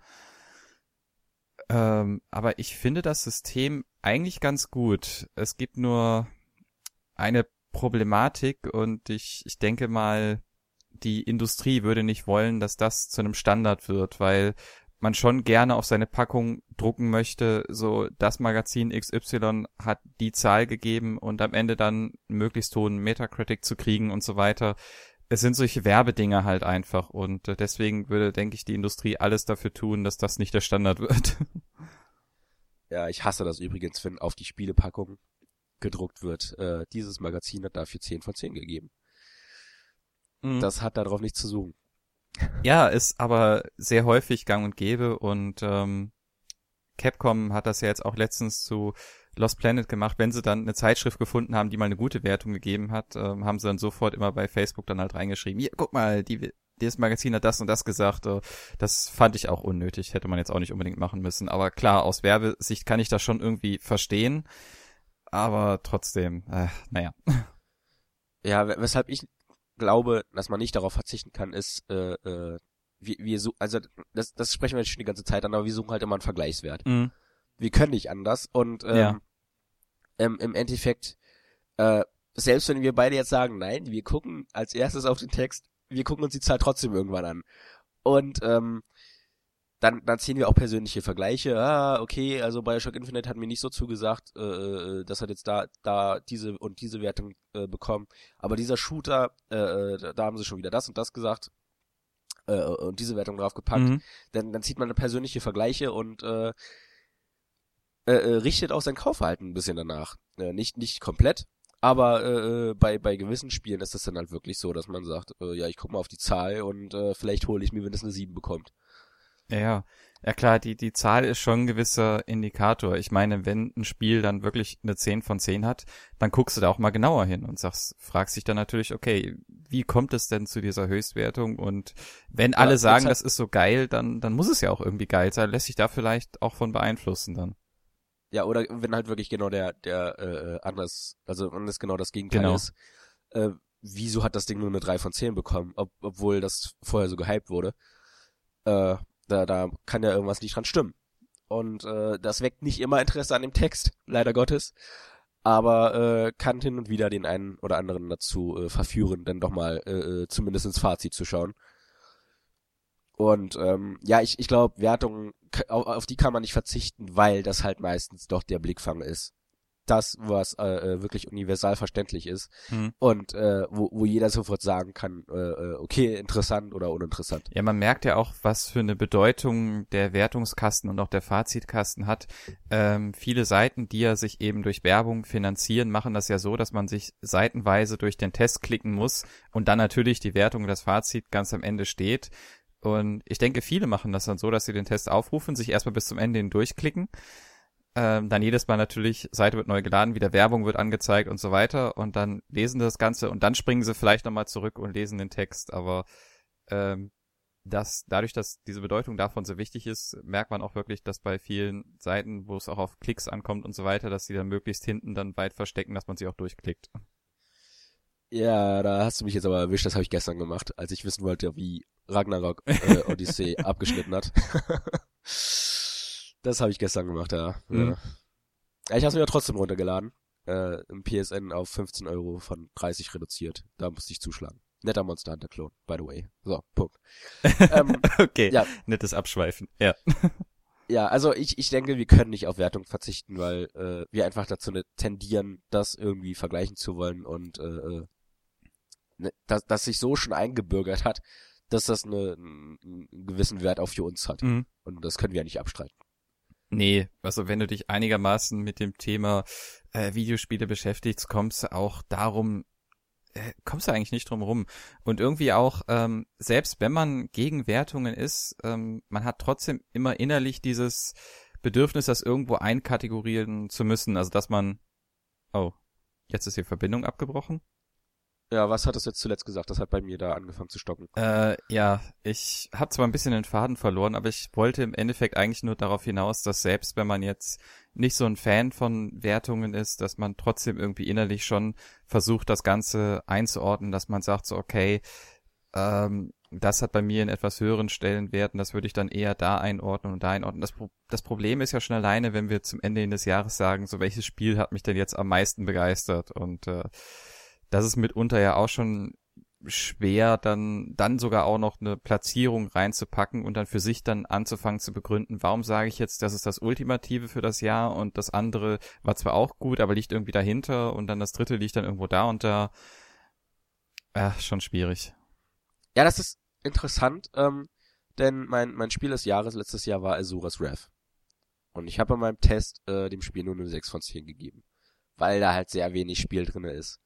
Ähm, aber ich finde das System eigentlich ganz gut. Es gibt nur eine Problematik, und ich, ich denke mal, die Industrie würde nicht wollen, dass das zu einem Standard wird, weil man schon gerne auf seine Packung drucken möchte, so das Magazin X Y hat die Zahl gegeben, und am Ende dann einen möglichst hohen Metacritic zu kriegen und so weiter. Es sind solche Werbedinger halt einfach, und deswegen würde, denke ich, die Industrie alles dafür tun, dass das nicht der Standard wird. Ja, ich hasse das übrigens, wenn auf die Spielepackung gedruckt wird. Äh, dieses Magazin hat dafür zehn von zehn gegeben. Mhm. Das hat darauf nichts zu suchen. Ja, ist aber sehr häufig gang und gäbe, und ähm, Capcom hat das ja jetzt auch letztens zu Lost Planet gemacht. Wenn sie dann eine Zeitschrift gefunden haben, die mal eine gute Wertung gegeben hat, ähm, haben sie dann sofort immer bei Facebook dann halt reingeschrieben, hier, guck mal, die, dieses Magazin hat das und das gesagt. Das fand ich auch unnötig, hätte man jetzt auch nicht unbedingt machen müssen. Aber klar, aus Werbesicht kann ich das schon irgendwie verstehen, aber trotzdem, äh, naja. Ja, weshalb ich glaube, dass man nicht darauf verzichten kann, ist, äh, äh, wir, wir so, also das, das sprechen wir jetzt schon die ganze Zeit an, aber wir suchen halt immer einen Vergleichswert. Mhm. Wir können nicht anders, und ähm, ja. ähm, im Endeffekt, äh, selbst wenn wir beide jetzt sagen, nein, wir gucken als erstes auf den Text, wir gucken uns die Zahl trotzdem irgendwann an. Und ähm, dann, dann ziehen wir auch persönliche Vergleiche. Ah, okay, also Bioshock Infinite hat mir nicht so zugesagt, äh, das hat jetzt da da diese und diese Wertung äh, bekommen. Aber dieser Shooter, äh, da haben sie schon wieder das und das gesagt äh, und diese Wertung draufgepackt. Mhm. Dann, dann zieht man persönliche Vergleiche und äh, äh, richtet auch sein Kaufverhalten ein bisschen danach. Äh, nicht nicht komplett, aber äh, bei bei gewissen Spielen ist das dann halt wirklich so, dass man sagt, äh, ja, ich guck mal auf die Zahl und äh, vielleicht hole ich mir, wenn es eine sieben bekommt. Ja, ja klar, die die Zahl ist schon ein gewisser Indikator. Ich meine, wenn ein Spiel dann wirklich eine zehn von zehn hat, dann guckst du da auch mal genauer hin und sagst, fragst dich dann natürlich, okay, wie kommt es denn zu dieser Höchstwertung? Und wenn alle ja, sagen, halt, das ist so geil, dann dann muss es ja auch irgendwie geil sein, lässt sich da vielleicht auch von beeinflussen dann. Ja, oder wenn halt wirklich genau der der äh, anders, also wenn es genau das Gegenteil genau. ist, äh, wieso hat das Ding nur eine drei von zehn bekommen, ob, obwohl das vorher so gehypt wurde? Äh, Da, da kann ja irgendwas nicht dran stimmen. Und äh, das weckt nicht immer Interesse an dem Text, leider Gottes. Aber äh, kann hin und wieder den einen oder anderen dazu äh, verführen, dann doch mal äh, zumindest ins Fazit zu schauen. Und ähm, ja, ich, ich glaube, Wertungen, auf, auf die kann man nicht verzichten, weil das halt meistens doch der Blickfang ist, das, was äh, wirklich universal verständlich ist Hm. und äh, wo, wo jeder sofort sagen kann, äh, okay, interessant oder uninteressant. Ja, man merkt ja auch, was für eine Bedeutung der Wertungskasten und auch der Fazitkasten hat. Ähm, viele Seiten, die ja sich eben durch Werbung finanzieren, machen das ja so, dass man sich seitenweise durch den Test klicken muss und dann natürlich die Wertung und das Fazit ganz am Ende steht. Und ich denke, viele machen das dann so, dass sie den Test aufrufen, sich erstmal bis zum Ende hin durchklicken. Ähm, dann jedes Mal natürlich, Seite wird neu geladen, wieder Werbung wird angezeigt und so weiter und dann lesen sie das Ganze und dann springen sie vielleicht nochmal zurück und lesen den Text, aber ähm, das, dadurch, dass diese Bedeutung davon so wichtig ist, merkt man auch wirklich, dass bei vielen Seiten, wo es auch auf Klicks ankommt und so weiter, dass sie dann möglichst hinten dann weit verstecken, dass man sie auch durchklickt. Ja, da hast du mich jetzt aber erwischt, das habe ich gestern gemacht, als ich wissen wollte, wie Ragnarok äh, Odyssey abgeschnitten hat. Das habe ich gestern gemacht, ja. Mhm. ja ich habe es mir ja trotzdem runtergeladen. Äh, Im P S N auf fünfzehn Euro von dreißig reduziert. Da musste ich zuschlagen. Netter Monster Hunter Klon, by the way. So, Punkt. ähm, okay, ja. Nettes Abschweifen, ja. Ja, also ich ich denke, wir können nicht auf Wertung verzichten, weil äh, wir einfach dazu ne, tendieren, das irgendwie vergleichen zu wollen und äh, ne, dass, dass sich so schon eingebürgert hat, dass das eine, einen gewissen Wert auch für uns hat. Mhm. Und das können wir ja nicht abstreiten. Nee, also wenn du dich einigermaßen mit dem Thema äh, Videospiele beschäftigst, kommst du auch darum, äh, kommst du eigentlich nicht drum rum. Und irgendwie auch, ähm, selbst wenn man gegen Wertungen ist, ähm, man hat trotzdem immer innerlich dieses Bedürfnis, das irgendwo einkategorieren zu müssen. Also dass man, oh, jetzt ist die Verbindung abgebrochen. Ja, was hat es jetzt zuletzt gesagt? Das hat bei mir da angefangen zu stocken. Äh, ja, ich habe zwar ein bisschen den Faden verloren, aber ich wollte im Endeffekt eigentlich nur darauf hinaus, dass selbst wenn man jetzt nicht so ein Fan von Wertungen ist, dass man trotzdem irgendwie innerlich schon versucht, das Ganze einzuordnen, dass man sagt so, okay, ähm, das hat bei mir einen etwas höheren Stellenwert und das würde ich dann eher da einordnen und da einordnen. Das, Pro- das Problem ist ja schon alleine, wenn wir zum Ende des Jahres sagen, so welches Spiel hat mich denn jetzt am meisten begeistert und äh, das ist mitunter ja auch schon schwer, dann dann sogar auch noch eine Platzierung reinzupacken und dann für sich dann anzufangen zu begründen, warum sage ich jetzt, das ist das Ultimative für das Jahr und das andere war zwar auch gut, aber liegt irgendwie dahinter und dann das dritte liegt dann irgendwo da und da. Ach, schon schwierig. Ja, das ist interessant, ähm, denn mein mein Spiel des Jahres letztes Jahr war Azuras Wrath. Und ich habe in meinem Test äh, dem Spiel nur eine sechs von zehn gegeben, weil da halt sehr wenig Spiel drinne ist.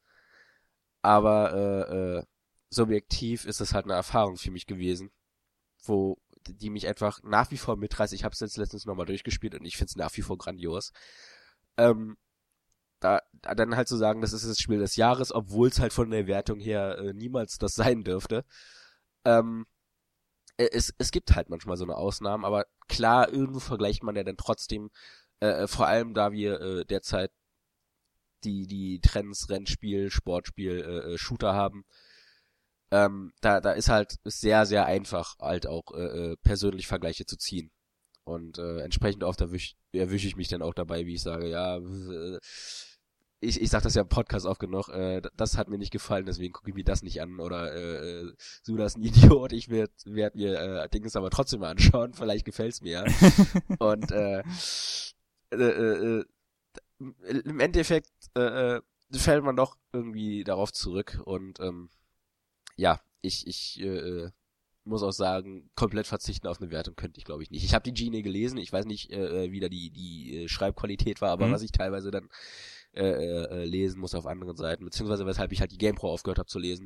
Aber äh, äh, subjektiv ist es halt eine Erfahrung für mich gewesen, wo die mich einfach nach wie vor mitreißt. Ich habe es jetzt letztens nochmal durchgespielt und ich finde es nach wie vor grandios. Ähm, da, da dann halt zu sagen, das ist das Spiel des Jahres, obwohl es halt von der Wertung her äh, niemals das sein dürfte. Ähm, es, es gibt halt manchmal so eine Ausnahmen, aber klar, irgendwo vergleicht man ja dann trotzdem, äh, vor allem da wir äh, derzeit die die Trends Rennspiel, Sportspiel, äh, Shooter haben. Ähm, da da ist halt sehr sehr einfach halt auch äh, persönlich Vergleiche zu ziehen und äh, entsprechend oft erwische erwisch ich mich dann auch dabei, wie ich sage, ja, äh, ich ich sag das ja im Podcast oft genug, äh, das hat mir nicht gefallen, deswegen gucke ich mir das nicht an oder äh, so, das ist ein Idiot, ich werde werd mir äh, Dinges aber trotzdem mal anschauen, vielleicht gefällt's mir. Und äh, äh, äh, im Endeffekt äh, fällt man doch irgendwie darauf zurück und ähm, ja, ich ich äh, muss auch sagen, komplett verzichten auf eine Wertung könnte ich glaube ich nicht. Ich habe die Genie gelesen, ich weiß nicht, äh, wie da die die äh, Schreibqualität war, aber mhm. was ich teilweise dann äh, äh, lesen muss auf anderen Seiten, beziehungsweise weshalb ich halt die GamePro aufgehört habe zu lesen,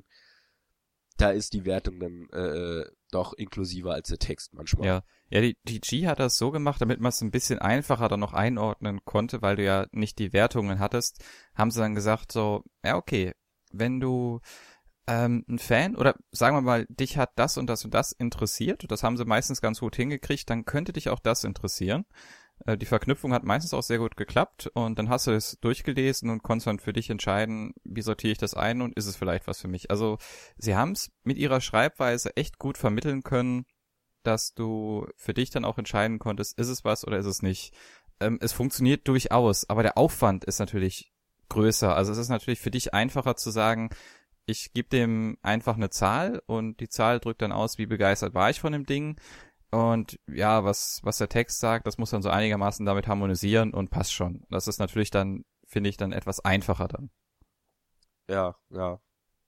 da ist die Wertung dann äh, doch inklusiver als der Text manchmal. Ja, ja, die, die G hat das so gemacht, damit man es ein bisschen einfacher dann noch einordnen konnte, weil du ja nicht die Wertungen hattest, haben sie dann gesagt so, ja okay, wenn du ähm, ein Fan oder sagen wir mal, dich hat das und das und das interessiert, das haben sie meistens ganz gut hingekriegt, dann könnte dich auch das interessieren. Äh, die Verknüpfung hat meistens auch sehr gut geklappt und dann hast du es durchgelesen und konntest dann für dich entscheiden, wie sortiere ich das ein und ist es vielleicht was für mich. Also sie haben es mit ihrer Schreibweise echt gut vermitteln können, dass du für dich dann auch entscheiden konntest, ist es was oder ist es nicht. Ähm, es funktioniert durchaus, aber der Aufwand ist natürlich größer. Also es ist natürlich für dich einfacher zu sagen, ich gebe dem einfach eine Zahl und die Zahl drückt dann aus, wie begeistert war ich von dem Ding. Und ja, was was der Text sagt, das muss dann so einigermaßen damit harmonisieren und passt schon. Das ist natürlich dann finde ich, dann etwas einfacher dann. Ja, ja.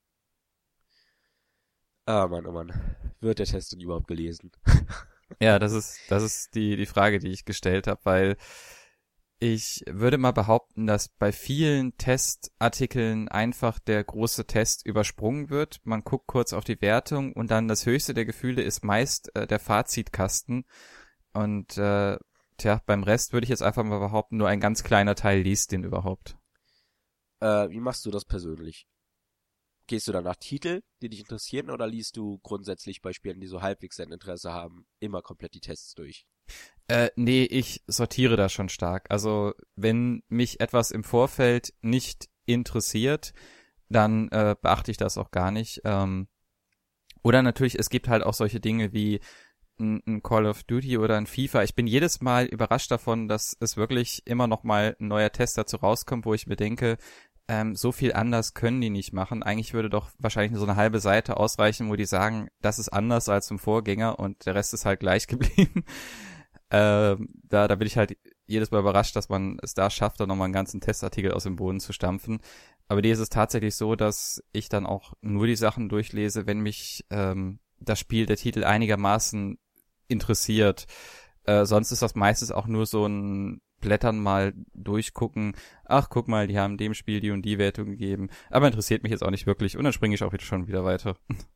Ah, Mann, oh Mann. Wird der Test denn überhaupt gelesen? Ja, das ist, das ist die, die Frage, die ich gestellt habe, weil ich würde mal behaupten, dass bei vielen Testartikeln einfach der große Test übersprungen wird. Man guckt kurz auf die Wertung und dann das höchste der Gefühle ist meist äh, der Fazitkasten. Und äh, tja, beim Rest würde ich jetzt einfach mal behaupten, nur ein ganz kleiner Teil liest den überhaupt. Äh, wie machst du das persönlich? Gehst du dann nach Titel, die dich interessieren, oder liest du grundsätzlich bei Spielen, die so halbwegs dein Interesse haben, immer komplett die Tests durch? Äh, nee, ich sortiere da schon stark. Also wenn mich etwas im Vorfeld nicht interessiert, dann äh, beachte ich das auch gar nicht. Ähm, oder natürlich, es gibt halt auch solche Dinge wie ein, ein Call of Duty oder ein FIFA. Ich bin jedes Mal überrascht davon, dass es wirklich immer noch mal ein neuer Test dazu rauskommt, wo ich mir denke, ähm, so viel anders können die nicht machen. Eigentlich würde doch wahrscheinlich nur so eine halbe Seite ausreichen, wo die sagen, das ist anders als im Vorgänger und der Rest ist halt gleich geblieben. ähm, da, da bin ich halt jedes Mal überrascht, dass man es da schafft, da nochmal einen ganzen Testartikel aus dem Boden zu stampfen. Aber dir ist es tatsächlich so, dass ich dann auch nur die Sachen durchlese, wenn mich ähm, das Spiel, der Titel einigermaßen interessiert. Äh, sonst ist das meistens auch nur so ein Blättern mal durchgucken. Ach, guck mal, die haben dem Spiel die und die Wertung gegeben. Aber interessiert mich jetzt auch nicht wirklich. Und dann springe ich auch wieder schon wieder weiter.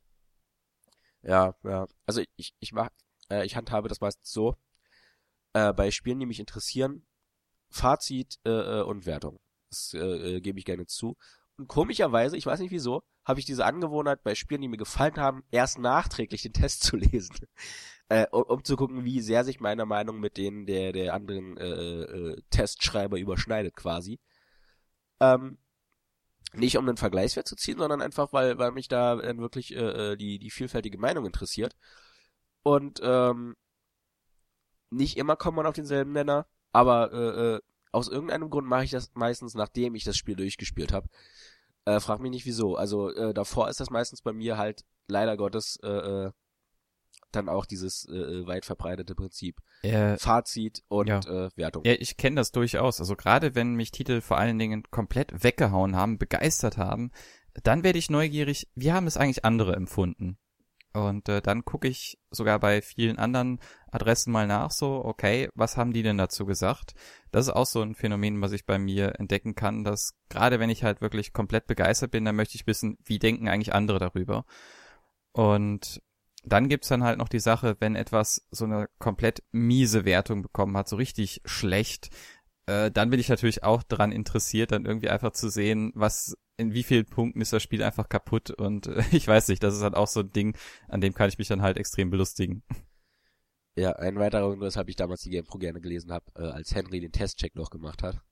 Ja, ja. Also ich, ich mach, äh, ich handhabe das meistens so, äh, bei Spielen, die mich interessieren, Fazit äh, und Wertung. Das äh, gebe ich gerne zu. Und komischerweise, ich weiß nicht wieso, habe ich diese Angewohnheit, bei Spielen, die mir gefallen haben, erst nachträglich den Test zu lesen. Äh, um, um zu gucken, wie sehr sich meine Meinung mit denen der, der anderen äh, äh, Testschreiber überschneidet quasi. Ähm, nicht um einen Vergleichswert zu ziehen, sondern einfach, weil, weil mich da äh, wirklich äh, die, die vielfältige Meinung interessiert. Und ähm, nicht immer kommt man auf denselben Nenner, aber äh, äh, aus irgendeinem Grund mache ich das meistens, nachdem ich das Spiel durchgespielt habe. Äh, frag mich nicht wieso. Also äh, davor ist das meistens bei mir halt leider Gottes äh, äh, dann auch dieses äh, weit verbreitete Prinzip. Äh, Fazit und ja. äh, Wertung. Ja, ich kenne das durchaus. Also gerade wenn mich Titel vor allen Dingen komplett weggehauen haben, begeistert haben, dann werde ich neugierig, wie haben es eigentlich andere empfunden? Und äh, dann gucke ich sogar bei vielen anderen Adressen mal nach, so, okay, was haben die denn dazu gesagt? Das ist auch so ein Phänomen, was ich bei mir entdecken kann, dass gerade wenn ich halt wirklich komplett begeistert bin, dann möchte ich wissen, wie denken eigentlich andere darüber? Und dann gibt's dann halt noch die Sache, wenn etwas so eine komplett miese Wertung bekommen hat, so richtig schlecht, äh, dann bin ich natürlich auch daran interessiert, dann irgendwie einfach zu sehen, was, in wie vielen Punkten ist das Spiel einfach kaputt und äh, ich weiß nicht, das ist halt auch so ein Ding, an dem kann ich mich dann halt extrem belustigen. Ja, ein weiterer Grund, weshalb ich damals die GamePro gerne gelesen habe, äh, als Henry den Testcheck noch gemacht hat.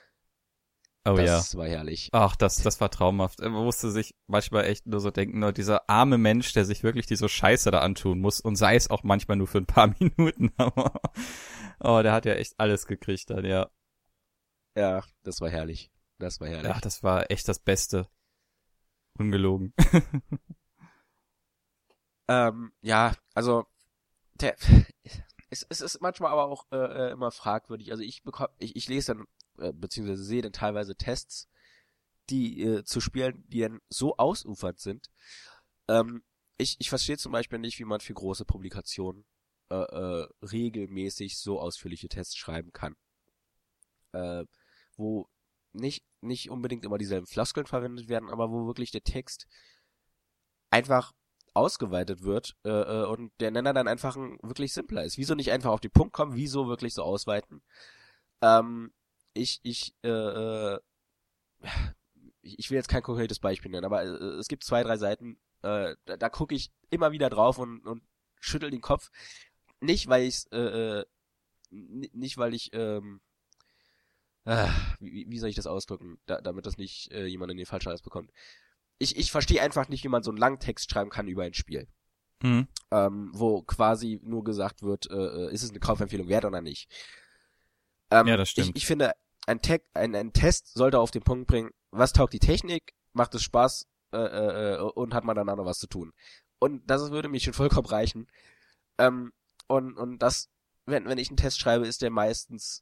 Oh das ja. Das war herrlich. Ach, das, das war traumhaft. Man musste sich manchmal echt nur so denken, nur dieser arme Mensch, der sich wirklich diese Scheiße da antun muss und sei es auch manchmal nur für ein paar Minuten, aber oh, der hat ja echt alles gekriegt dann, ja. Ja, das war herrlich. Das war herrlich. Ach, das war echt das Beste. Ungelogen. ähm, ja, also der, es, es ist manchmal aber auch äh, immer fragwürdig. Also ich bekomme, ich, ich lese dann beziehungsweise sehe dann teilweise Tests, die äh, zu Spielen, die dann so ausufernd sind. Ähm, ich, ich verstehe zum Beispiel nicht, wie man für große Publikationen äh, äh, regelmäßig so ausführliche Tests schreiben kann. Äh, wo nicht, nicht unbedingt immer dieselben Floskeln verwendet werden, aber wo wirklich der Text einfach ausgeweitet wird äh, äh, und der Nenner dann einfach ein, wirklich simpler ist. Wieso nicht einfach auf den Punkt kommen, wieso wirklich so ausweiten? Ähm, Ich, ich, äh, äh, ich will jetzt kein konkretes Beispiel nennen, aber äh, es gibt zwei, drei Seiten, äh, da, da gucke ich immer wieder drauf und, und schüttel den Kopf. Nicht, weil ich, äh, äh, nicht, weil ich, ähm, äh, wie, wie soll ich das ausdrücken, da, damit das nicht äh, jemand in den falschen Hals bekommt. Ich, ich verstehe einfach nicht, wie man so einen langen Text schreiben kann über ein Spiel. Mhm. Ähm, wo quasi nur gesagt wird, äh, ist es eine Kaufempfehlung wert oder nicht. Ähm, ja, das stimmt. Ich, ich finde, ein, Te- ein, ein Test sollte auf den Punkt bringen, was taugt die Technik, macht es Spaß äh, äh, und hat man danach noch was zu tun. Und das würde mir schon vollkommen reichen. Ähm, und und das, wenn wenn ich einen Test schreibe, ist der meistens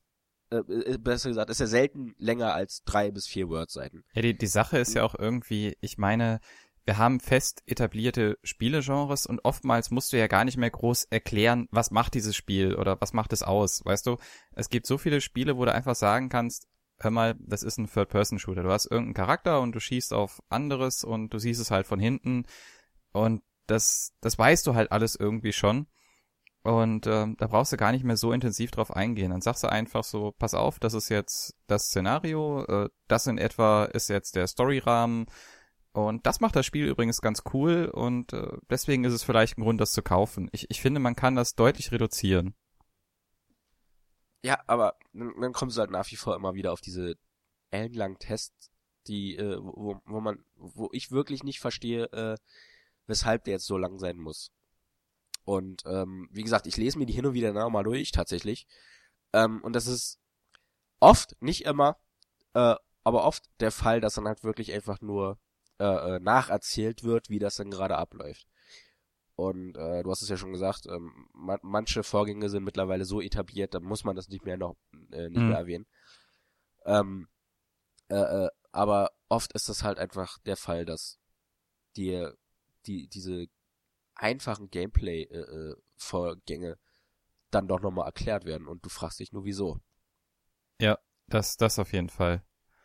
äh, besser gesagt, ist ja selten länger als drei bis vier Word-Seiten. Ja, die, die Sache ist ja auch irgendwie, ich meine, wir haben fest etablierte Spielegenres und oftmals musst du ja gar nicht mehr groß erklären, was macht dieses Spiel oder was macht es aus, weißt du? Es gibt so viele Spiele, wo du einfach sagen kannst, hör mal, das ist ein Third-Person-Shooter. Du hast irgendeinen Charakter und du schießt auf anderes und du siehst es halt von hinten und das, das weißt du halt alles irgendwie schon. Und ähm, da brauchst du gar nicht mehr so intensiv drauf eingehen. Dann sagst du einfach so, pass auf, das ist jetzt das Szenario, äh, das in etwa ist jetzt der Storyrahmen und das macht das Spiel übrigens ganz cool und äh, deswegen ist es vielleicht ein Grund, das zu kaufen. Ich, ich finde, man kann das deutlich reduzieren. Ja, aber dann, dann kommst du halt nach wie vor immer wieder auf diese ellenlangen Tests, die, äh, wo, wo man, wo ich wirklich nicht verstehe, äh, weshalb der jetzt so lang sein muss. Und ähm, wie gesagt, ich lese mir die hin und wieder nochmal durch, tatsächlich. Ähm, und das ist oft, nicht immer, äh, aber oft der Fall, dass dann halt wirklich einfach nur äh, äh, nacherzählt wird, wie das dann gerade abläuft. Und äh, du hast es ja schon gesagt, ähm, ma- manche Vorgänge sind mittlerweile so etabliert, da muss man das nicht mehr noch äh, nicht Mhm. mehr erwähnen. Ähm, äh, äh, aber oft ist das halt einfach der Fall, dass dir die diese einfachen Gameplay-Vorgänge dann doch nochmal erklärt werden und du fragst dich nur, wieso. Ja, das, das auf jeden Fall.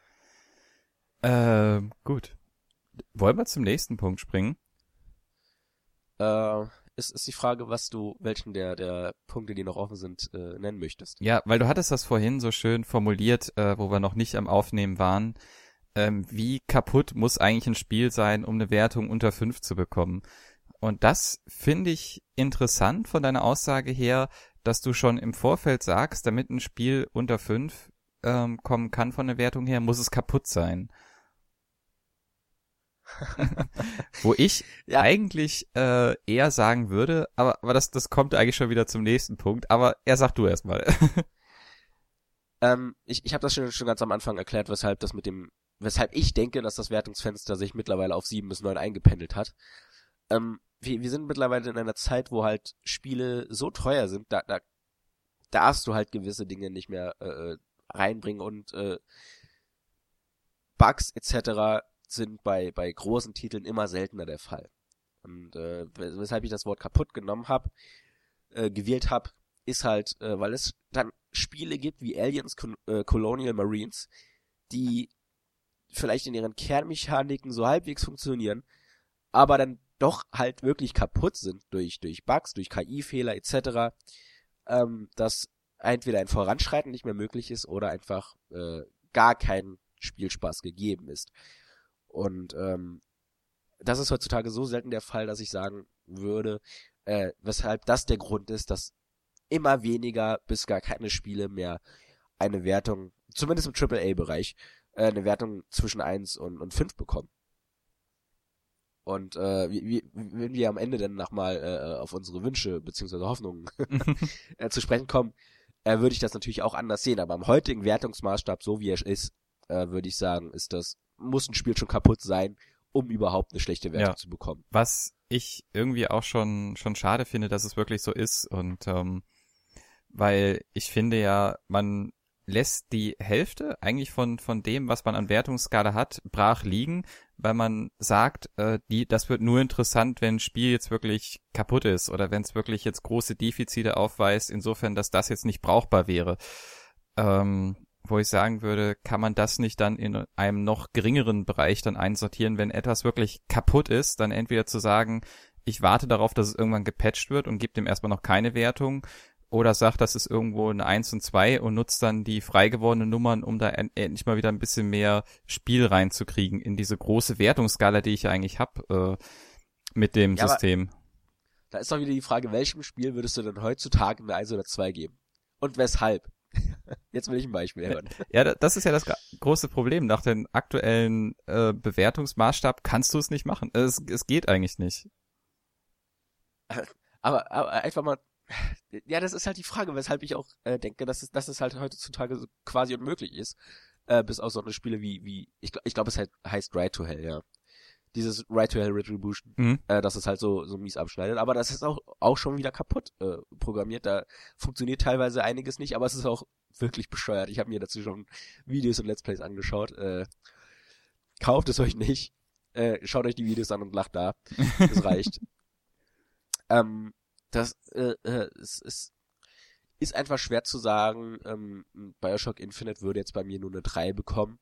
Ähm, gut. Wollen wir zum nächsten Punkt springen? Äh, ist, ist die Frage, was du, welchen der, der Punkte, die noch offen sind, äh, nennen möchtest. Ja, weil du hattest das vorhin so schön formuliert, äh, wo wir noch nicht am Aufnehmen waren. Ähm, wie kaputt muss eigentlich ein Spiel sein, um eine Wertung unter fünf zu bekommen? Und das finde ich interessant von deiner Aussage her, dass du schon im Vorfeld sagst, damit ein Spiel unter fünf ähm, kommen kann von der Wertung her, muss es kaputt sein. Wo ich Ja. eigentlich äh, eher sagen würde, aber, aber das, das kommt eigentlich schon wieder zum nächsten Punkt, aber er sagt du erstmal. Ähm, ich ich habe das schon, schon ganz am Anfang erklärt, weshalb das mit dem, weshalb ich denke, dass das Wertungsfenster sich mittlerweile auf sieben bis neun eingependelt hat. Ähm, wir, wir sind mittlerweile in einer Zeit, wo halt Spiele so teuer sind, da, da darfst du halt gewisse Dinge nicht mehr äh, reinbringen und äh, Bugs et cetera sind bei bei großen Titeln immer seltener der Fall. Und äh, weshalb ich das Wort kaputt genommen habe, äh, gewählt habe, ist halt, äh, weil es dann Spiele gibt wie Aliens Con- äh, Colonial Marines, die vielleicht in ihren Kernmechaniken so halbwegs funktionieren, aber dann doch halt wirklich kaputt sind durch durch Bugs, durch K I-Fehler et cetera, ähm, dass entweder ein Voranschreiten nicht mehr möglich ist oder einfach äh, gar kein Spielspaß gegeben ist. Und ähm, das ist heutzutage so selten der Fall, dass ich sagen würde, äh, weshalb das der Grund ist, dass immer weniger bis gar keine Spiele mehr eine Wertung, zumindest im Triple A-Bereich, äh, eine Wertung zwischen eins und, und fünf bekommen. Und äh, wie, wie, wenn wir am Ende dann nochmal äh, auf unsere Wünsche bzw. Hoffnungen äh, zu sprechen kommen, äh, würde ich das natürlich auch anders sehen. Aber am heutigen Wertungsmaßstab, so wie er ist, äh, würde ich sagen, ist das, muss ein Spiel schon kaputt sein, um überhaupt eine schlechte Wertung Ja. zu bekommen. Was ich irgendwie auch schon schon schade finde, dass es wirklich so ist und ähm, weil ich finde ja, man lässt die Hälfte eigentlich von von dem, was man an Wertungsskala hat, brach liegen, weil man sagt, äh, die das wird nur interessant, wenn ein Spiel jetzt wirklich kaputt ist oder wenn es wirklich jetzt große Defizite aufweist, insofern, dass das jetzt nicht brauchbar wäre. Ähm, wo ich sagen würde, kann man das nicht dann in einem noch geringeren Bereich dann einsortieren, wenn etwas wirklich kaputt ist, dann entweder zu sagen, ich warte darauf, dass es irgendwann gepatcht wird und gebe dem erstmal noch keine Wertung, oder sagt, das ist irgendwo eine eins und zwei und nutzt dann die frei gewordenen Nummern, um da en- endlich mal wieder ein bisschen mehr Spiel reinzukriegen in diese große Wertungsskala, die ich ja eigentlich habe äh, mit dem Ja, System. Da ist doch wieder die Frage, welchem Spiel würdest du denn heutzutage eine eins oder zwei geben? Und weshalb? Jetzt will ich ein Beispiel hören. Ja, da- das ist ja das gra- große Problem. Nach dem aktuellen äh, Bewertungsmaßstab kannst du es nicht machen. Es, es geht eigentlich nicht. Aber, aber einfach mal, ja, das ist halt die Frage, weshalb ich auch äh, denke, dass es, dass es halt heutzutage so quasi unmöglich ist, äh, bis auf so eine Spiele wie, wie ich, gl- ich glaube, es halt heißt Ride to Hell, ja, dieses Right to Hell Retribution, Mhm. äh, dass es halt so so mies abschneidet. Aber das ist auch auch schon wieder kaputt äh, programmiert. Da funktioniert teilweise einiges nicht, aber es ist auch wirklich bescheuert. Ich habe mir dazu schon Videos und Let's Plays angeschaut. Äh, kauft es euch nicht. Äh, schaut euch die Videos an und lacht da. Das reicht. ähm, das äh, äh, es ist ist einfach schwer zu sagen. Ähm, Bioshock Infinite würde jetzt bei mir nur eine drei bekommen,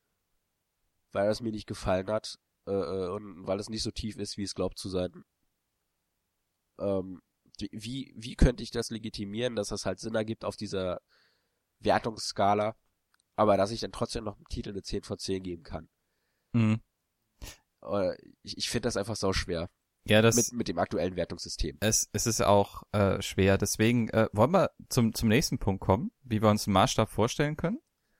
weil es mir nicht gefallen hat. Äh, und weil es nicht so tief ist, wie es glaubt zu sein. Ähm, wie, wie könnte ich das legitimieren, dass das halt Sinn ergibt auf dieser Wertungsskala, aber dass ich dann trotzdem noch dem Titel eine zehn von zehn geben kann? Mhm. Äh, ich ich finde das einfach sau schwer. Ja, das, Mit, mit dem aktuellen Wertungssystem. es, es ist auch äh, schwer. Deswegen äh, wollen wir zum, zum nächsten Punkt kommen, wie wir uns einen Maßstab vorstellen können.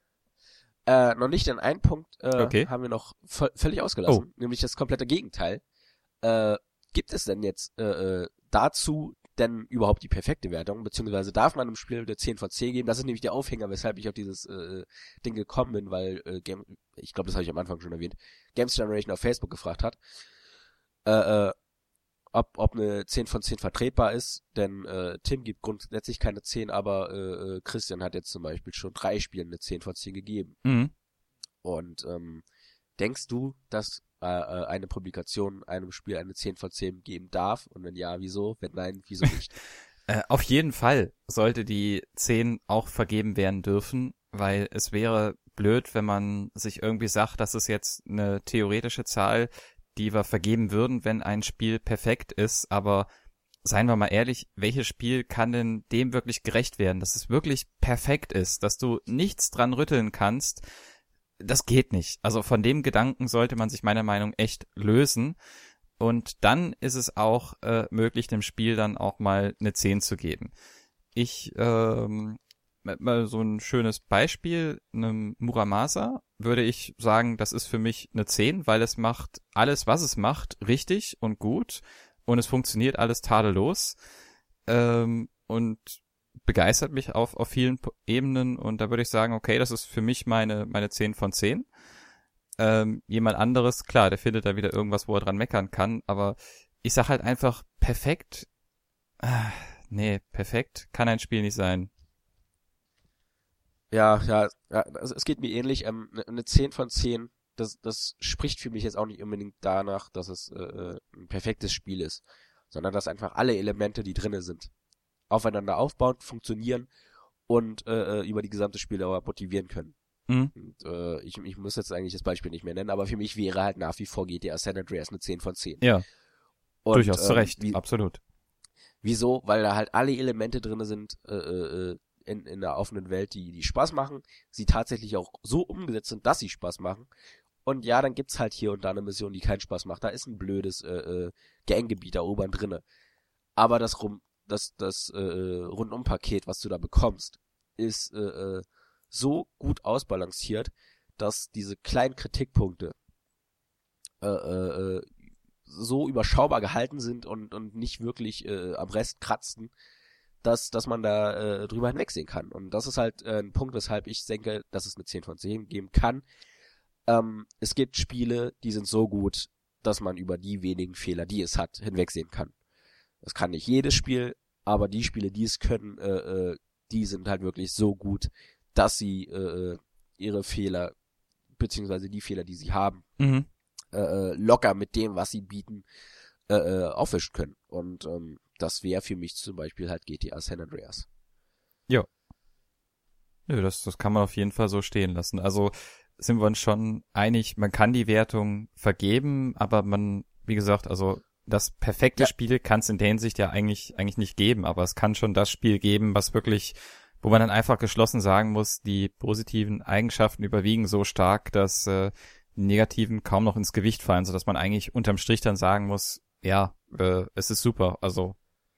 Äh, noch nicht, denn einen Punkt äh, Okay. haben wir noch v- völlig ausgelassen, nämlich das komplette Gegenteil. Äh, gibt es denn jetzt äh, äh, dazu denn überhaupt die perfekte Wertung, beziehungsweise darf man im Spiel eine zehn von zehn geben? Das ist nämlich der Aufhänger, weshalb ich auf dieses äh, Ding gekommen bin, weil äh, Game, ich glaube, das habe ich am Anfang schon erwähnt, Games Generation auf Facebook gefragt hat, äh, äh, ob, ob eine zehn von zehn vertretbar ist, denn äh, Tim gibt grundsätzlich keine zehn, aber äh, äh, Christian hat jetzt zum Beispiel schon drei Spielen eine zehn von zehn gegeben. Mhm. Und ähm, denkst du, dass äh, äh, eine Publikation einem Spiel eine zehn von zehn geben darf? Und wenn ja, wieso? Wenn nein, wieso nicht? Äh, auf jeden Fall sollte die zehn auch vergeben werden dürfen, weil es wäre blöd, wenn man sich irgendwie sagt, das ist jetzt eine theoretische Zahl, die wir vergeben würden, wenn ein Spiel perfekt ist, aber seien wir mal ehrlich, welches Spiel kann denn dem wirklich gerecht werden, dass es wirklich perfekt ist, dass du nichts dran rütteln kannst? Das geht nicht. Also von dem Gedanken sollte man sich meiner Meinung nach echt lösen. Und dann ist es auch äh, möglich, dem Spiel dann auch mal eine zehn zu geben. Ich, ähm, mal so ein schönes Beispiel, einem Muramasa würde ich sagen, das ist für mich eine zehn, weil es macht alles, was es macht, richtig und gut und es funktioniert alles tadellos ähm, und begeistert mich auf auf vielen Ebenen und da würde ich sagen, okay, das ist für mich meine meine zehn von zehn. Ähm, jemand anderes, klar, der findet da wieder irgendwas, wo er dran meckern kann, aber ich sag halt einfach, perfekt, ah, nee, perfekt kann ein Spiel nicht sein. Ja, ja, ja, also es geht mir ähnlich. Ähm, ne- eine zehn von zehn, das, das spricht für mich jetzt auch nicht unbedingt danach, dass es äh, ein perfektes Spiel ist, sondern dass einfach alle Elemente, die drinne sind, aufeinander aufbauen, funktionieren und äh, äh, über die gesamte Spieldauer motivieren können. Mhm. Und, äh, ich, ich muss jetzt eigentlich das Beispiel nicht mehr nennen, aber für mich wäre halt nach wie vor G T A San Andreas eine zehn von zehn. Ja, Und, durchaus zu ähm, Recht, wie, absolut. Wieso? Weil da halt alle Elemente drinne sind äh, äh, in, in der offenen Welt, die, die Spaß machen, sie tatsächlich auch so umgesetzt sind, dass sie Spaß machen. Und ja, dann gibt's halt hier und da eine Mission, die keinen Spaß macht. Da ist ein blödes äh, äh, Ganggebiet erobern drinne. Aber das rum, das, das äh, Rundum-Paket, was du da bekommst, ist äh, äh, so gut ausbalanciert, dass diese kleinen Kritikpunkte äh, äh, äh, so überschaubar gehalten sind und und nicht wirklich äh, am Rest kratzen, dass dass man da äh, drüber hinwegsehen kann. Und das ist halt äh, ein Punkt, weshalb ich denke, dass es eine zehn von zehn geben kann. Ähm, es gibt Spiele, die sind so gut, dass man über die wenigen Fehler, die es hat, hinwegsehen kann. Das kann nicht jedes Spiel, aber die Spiele, die es können, äh, äh, die sind halt wirklich so gut, dass sie äh, ihre Fehler, beziehungsweise die Fehler, die sie haben, Mhm. äh, locker mit dem, was sie bieten, äh, äh, aufwischen können. Und ähm, das wäre für mich zum Beispiel halt G T A San Andreas. Ja. Nö, das, das kann man auf jeden Fall so stehen lassen. Also sind wir uns schon einig, man kann die Wertung vergeben, aber man, wie gesagt, also das perfekte Ja. Spiel kann es in der Hinsicht ja eigentlich eigentlich nicht geben, aber es kann schon das Spiel geben, was wirklich, wo man dann einfach geschlossen sagen muss, die positiven Eigenschaften überwiegen so stark, dass äh, die negativen kaum noch ins Gewicht fallen, sodass man eigentlich unterm Strich dann sagen muss, ja, äh, es ist super, also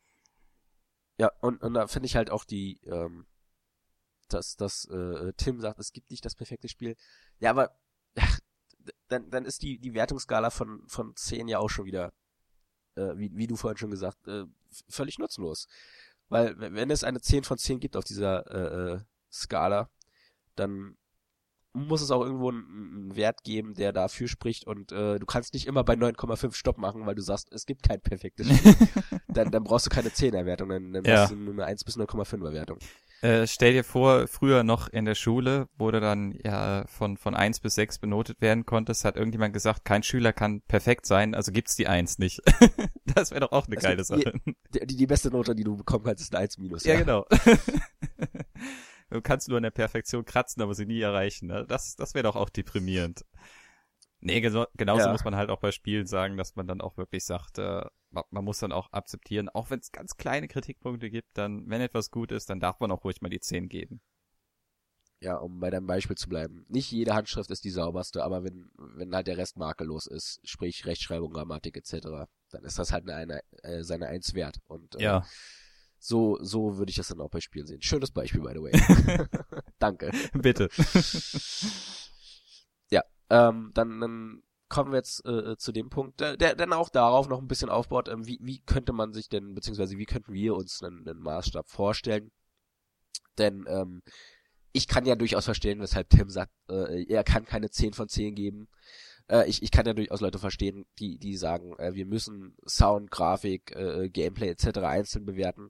Ja, und, und da finde ich halt auch die, ähm, dass, dass äh, Tim sagt, es gibt nicht das perfekte Spiel. Ja, aber ach, dann, dann ist die, die Wertungsskala von, von zehn ja auch schon wieder, äh, wie, wie du vorhin schon gesagt, äh, völlig nutzlos. Weil wenn es eine zehn von zehn gibt auf dieser äh, äh, Skala, dann muss es auch irgendwo einen, einen Wert geben, der dafür spricht und äh, du kannst nicht immer bei neun Komma fünf Stopp machen, weil du sagst, es gibt kein perfektes Spiel. dann, dann brauchst du keine zehner-Wertung, dann, dann Ja. brauchst du nur eine eins bis neun Komma fünfer-Wertung. Äh, stell dir vor, früher noch in der Schule, wo du dann ja von von eins bis sechs benotet werden konntest, hat irgendjemand gesagt, kein Schüler kann perfekt sein, also gibt's die eins nicht. Das wäre doch auch eine Also, geile Sache. Die, die, die beste Note, die du bekommen kannst, ist eine eins minus. Ja, genau. Du kannst nur an der Perfektion kratzen, aber sie nie erreichen. Ne? Das das wäre doch auch deprimierend. Nee, genau, genauso Ja. muss man halt auch bei Spielen sagen, dass man dann auch wirklich sagt, äh, man, man muss dann auch akzeptieren, auch wenn es ganz kleine Kritikpunkte gibt, dann, wenn etwas gut ist, dann darf man auch ruhig mal die zehn geben. Ja, um bei deinem Beispiel zu bleiben. Nicht jede Handschrift ist die sauberste, aber wenn wenn halt der Rest makellos ist, sprich Rechtschreibung, Grammatik et cetera, dann ist das halt eine, eine äh, seine eins wert. Und äh, Ja, so so würde ich das dann auch bei Spielen sehen. Schönes Beispiel, by the way. Danke. bitte. Ja, ähm, dann, dann kommen wir jetzt äh, zu dem Punkt, der, der dann auch darauf noch ein bisschen aufbaut, ähm, wie, wie könnte man sich denn, beziehungsweise wie könnten wir uns einen, einen Maßstab vorstellen? Denn ähm, ich kann ja durchaus verstehen, weshalb Tim sagt, äh, er kann keine zehn von zehn geben. Äh, ich, ich kann ja durchaus Leute verstehen, die, die sagen, äh, wir müssen Sound, Grafik, äh, Gameplay et cetera einzeln bewerten.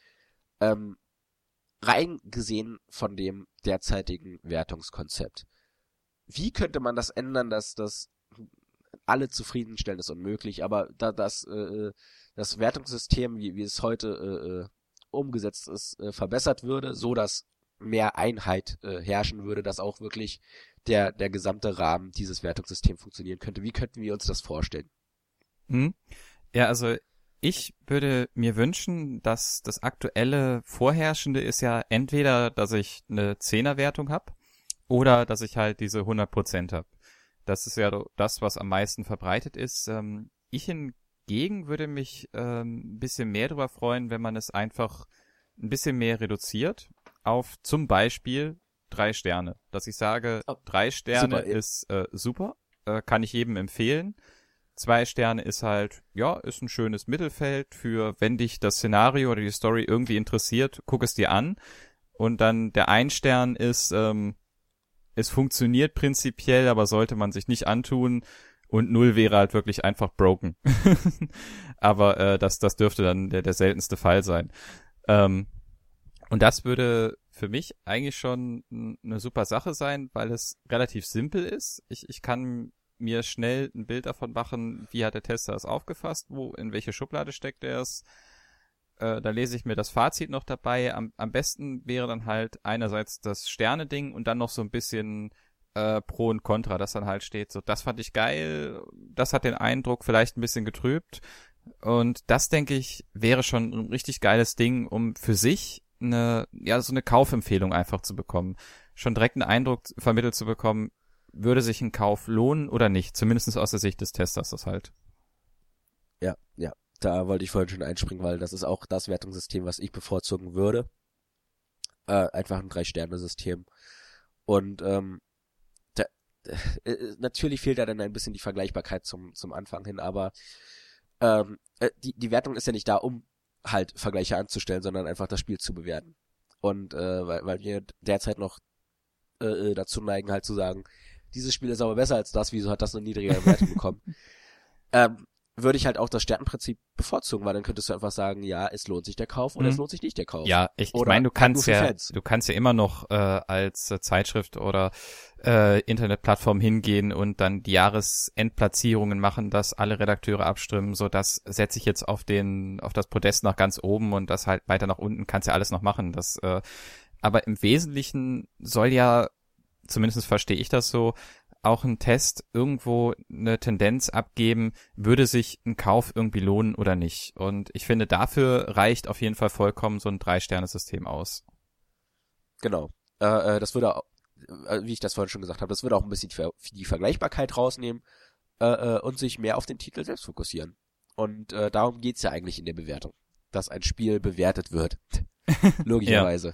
Ähm, rein gesehen von dem derzeitigen Wertungskonzept. Wie könnte man das ändern, dass das alle zufriedenstellen, ist unmöglich, aber da das äh, das Wertungssystem, wie, wie es heute äh, umgesetzt ist, äh, verbessert würde, so dass mehr Einheit äh, herrschen würde, dass auch wirklich der der gesamte Rahmen dieses Wertungssystems funktionieren könnte. Wie könnten wir uns das vorstellen? Hm? Ja, also ich würde mir wünschen, dass das aktuelle Vorherrschende ist ja entweder, dass ich eine Zehner-Wertung habe oder dass ich halt diese hundert Prozent habe. Das ist ja das, was am meisten verbreitet ist. Ähm, ich hingegen würde mich ähm, ein bisschen mehr darüber freuen, wenn man es einfach ein bisschen mehr reduziert auf zum Beispiel drei Sterne. Dass ich sage, Oh, drei Sterne super. ist äh, super, äh, kann ich jedem empfehlen. Zwei Sterne ist halt, ja, ist ein schönes Mittelfeld für, wenn dich das Szenario oder die Story irgendwie interessiert, guck es dir an. Und dann der ein Stern ist, ähm, es funktioniert prinzipiell, aber sollte man sich nicht antun. Und null wäre halt wirklich einfach broken. Aber äh, das, das dürfte dann der, der seltenste Fall sein. Ähm, und das würde für mich eigentlich schon eine super Sache sein, weil es relativ simpel ist. Ich, ich kann mir schnell ein Bild davon machen, wie hat der Tester es aufgefasst, wo, in welche Schublade steckt er es. Äh, da lese ich mir das Fazit noch dabei. Am, am besten wäre dann halt einerseits das Sterne-Ding und dann noch so ein bisschen äh, Pro und Contra, das dann halt steht. So, das fand ich geil, das hat den Eindruck vielleicht ein bisschen getrübt. Und das, denke ich, wäre schon ein richtig geiles Ding, um für sich eine, ja, so eine Kaufempfehlung einfach zu bekommen. Schon direkt einen Eindruck vermittelt zu bekommen, würde sich ein Kauf lohnen oder nicht? Zumindest aus der Sicht des Testers das halt. Ja, ja. Da wollte ich vorhin schon einspringen, weil das ist auch das Wertungssystem, was ich bevorzugen würde. Äh, einfach ein Drei-Sterne-System. Und ähm, da, äh, natürlich fehlt da dann ein bisschen die Vergleichbarkeit zum zum Anfang hin, aber ähm, äh, die die Wertung ist ja nicht da, um halt Vergleiche anzustellen, sondern einfach das Spiel zu bewerten. Und äh, weil, weil wir derzeit noch äh, dazu neigen, halt zu sagen, dieses Spiel ist aber besser als das, wieso hat das eine niedrigere Wertung bekommen? Ähm, würde ich halt auch das Sternenprinzip bevorzugen, weil dann könntest du einfach sagen, ja, es lohnt sich der Kauf oder Mhm. es lohnt sich nicht der Kauf. Ja, ich, ich Oder meine, du halt kannst nur für ja, Fans. du kannst ja immer noch äh, als äh, Zeitschrift oder äh, Internetplattform hingehen und dann die Jahresendplatzierungen machen, dass alle Redakteure abstimmen, so das setze ich jetzt auf den, auf das Podest nach ganz oben und das halt weiter nach unten, kannst ja alles noch machen. Das, äh, aber im Wesentlichen soll ja, zumindest verstehe ich das so, auch ein Test irgendwo eine Tendenz abgeben, würde sich ein Kauf irgendwie lohnen oder nicht. Und ich finde, dafür reicht auf jeden Fall vollkommen so ein Drei-Sterne-System aus. Genau. Äh, äh, das würde, auch, äh, wie ich das vorhin schon gesagt habe, das würde auch ein bisschen die, Ver die Vergleichbarkeit rausnehmen äh, äh, und sich mehr auf den Titel selbst fokussieren. Und äh, darum geht's ja eigentlich in der Bewertung, dass ein Spiel bewertet wird. Logischerweise. Ja.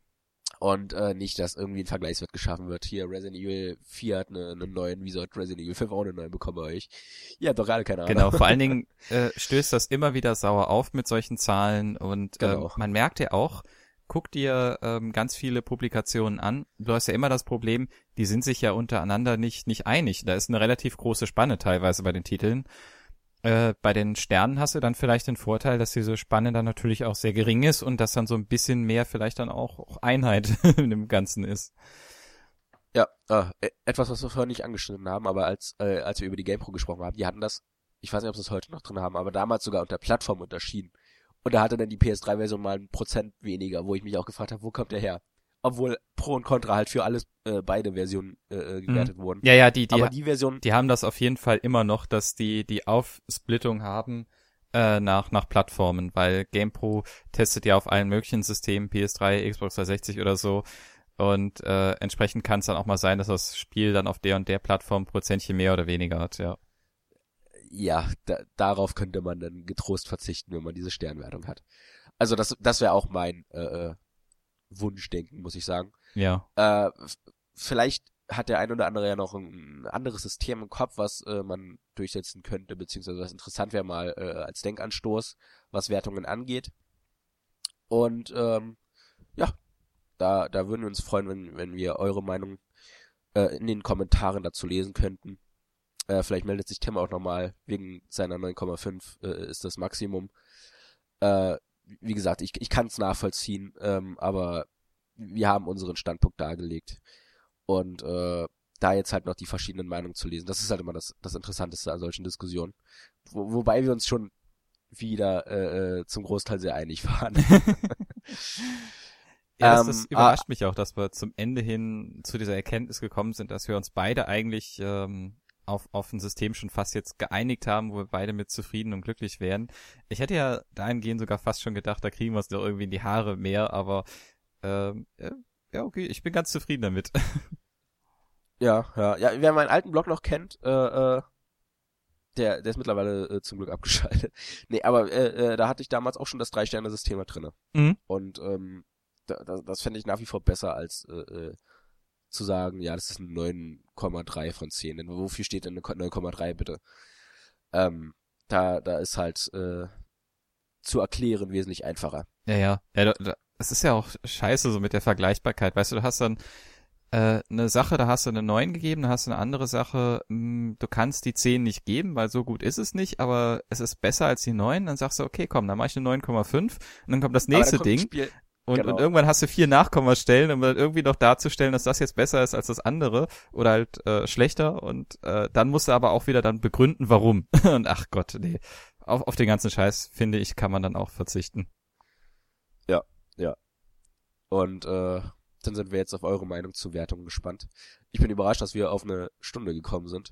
Und äh, nicht, dass irgendwie ein Vergleichswert geschaffen wird. Hier, Resident Evil vier hat eine, einen neuen, wieso hat Resident Evil fünf auch einen neuen bekommen bei euch? Ihr habt doch gerade keine Ahnung. Genau, vor allen Dingen äh, stößt das immer wieder sauer auf mit solchen Zahlen und genau. äh, man merkt ja auch, guck dir ähm, ganz viele Publikationen an. Du hast ja immer das Problem, die sind sich ja untereinander nicht nicht einig. Da ist eine relativ große Spanne teilweise bei den Titeln. Äh, bei den Sternen hast du dann vielleicht den Vorteil, dass diese Spanne dann natürlich auch sehr gering ist und dass dann so ein bisschen mehr vielleicht dann auch, auch Einheit in dem Ganzen ist. Ja, äh, etwas, was wir vorher nicht angeschnitten haben, aber als äh, als wir über die GamePro gesprochen haben, die hatten das, ich weiß nicht, ob sie es heute noch drin haben, aber damals sogar unter Plattform unterschieden. Und da hatte dann die P S drei Version mal ein Prozent weniger, wo ich mich auch gefragt habe, wo kommt der her? Obwohl Pro und Contra halt für alles äh, beide Versionen äh, gewertet mhm. wurden. Ja, ja, die die, aber die Version, die haben das auf jeden Fall immer noch, dass die die Aufsplittung haben äh, nach nach Plattformen, weil GamePro testet ja auf allen möglichen Systemen, P S drei, Xbox dreihundertsechzig oder so. Und äh, entsprechend kann es dann auch mal sein, dass das Spiel dann auf der und der Plattform Prozentchen mehr oder weniger hat, ja. Ja, da, darauf könnte man dann getrost verzichten, wenn man diese Sternwertung hat. Also das das wäre auch mein äh, Wunschdenken, muss ich sagen. Ja. Äh, f- vielleicht hat der ein oder andere ja noch ein anderes System im Kopf, was äh, man durchsetzen könnte, beziehungsweise was interessant wäre mal äh, als Denkanstoß, was Wertungen angeht. Und ähm, ja, da da würden wir uns freuen, wenn wenn wir eure Meinung äh, in den Kommentaren dazu lesen könnten. Äh, vielleicht meldet sich Tim auch nochmal, wegen seiner neun Komma fünf äh, ist das Maximum. Äh, wie gesagt, ich, ich kann es nachvollziehen, ähm, aber wir haben unseren Standpunkt dargelegt. Und äh, da jetzt halt noch die verschiedenen Meinungen zu lesen, das ist halt immer das, das Interessanteste an solchen Diskussionen. Wo, wobei wir uns schon wieder äh, zum Großteil sehr einig waren. Ja, das, das ähm, überrascht ah, mich auch, dass wir zum Ende hin zu dieser Erkenntnis gekommen sind, dass wir uns beide eigentlich ähm, auf auf ein System schon fast jetzt geeinigt haben, wo wir beide mit zufrieden und glücklich wären. Ich hätte ja dahingehend sogar fast schon gedacht, da kriegen wir uns doch irgendwie in die Haare mehr, aber ähm, ja, okay, ich bin ganz zufrieden damit. Ja, ja, ja, wer meinen alten Blog noch kennt, äh, äh, der, der ist mittlerweile äh, zum Glück abgeschaltet. Nee, aber äh, äh, da hatte ich damals auch schon das Drei-Sterne-System drinne. Mhm. Und ähm, da, da, das fände ich nach wie vor besser als äh, äh, zu sagen, ja, das ist ein neun Komma drei von zehn. Denn wofür steht denn eine neun Komma drei bitte? Ähm, da, da ist halt äh, zu erklären wesentlich einfacher. Ja, ja. Ja, da, da, es ist ja auch scheiße so mit der Vergleichbarkeit. Weißt du, du hast dann äh, eine Sache, da hast du eine neun gegeben, da hast du eine andere Sache, mh, du kannst die zehn nicht geben, weil so gut ist es nicht, aber es ist besser als die neun. Dann sagst du, okay, komm, dann mach ich eine neun Komma fünf und dann kommt das nächste Ding. Spiel Und, genau. und irgendwann hast du vier Nachkommastellen, um dann irgendwie noch darzustellen, dass das jetzt besser ist als das andere oder halt äh, schlechter. Und äh, dann musst du aber auch wieder dann begründen, warum. Und ach Gott, nee. Auf, auf den ganzen Scheiß, finde ich, kann man dann auch verzichten. Ja, ja. Und äh, dann sind wir jetzt auf eure Meinung zu Wertungen gespannt. Ich bin überrascht, dass wir auf eine Stunde gekommen sind.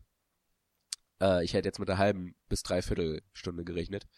Äh, ich hätte jetzt mit einer halben bis dreiviertel Stunde gerechnet.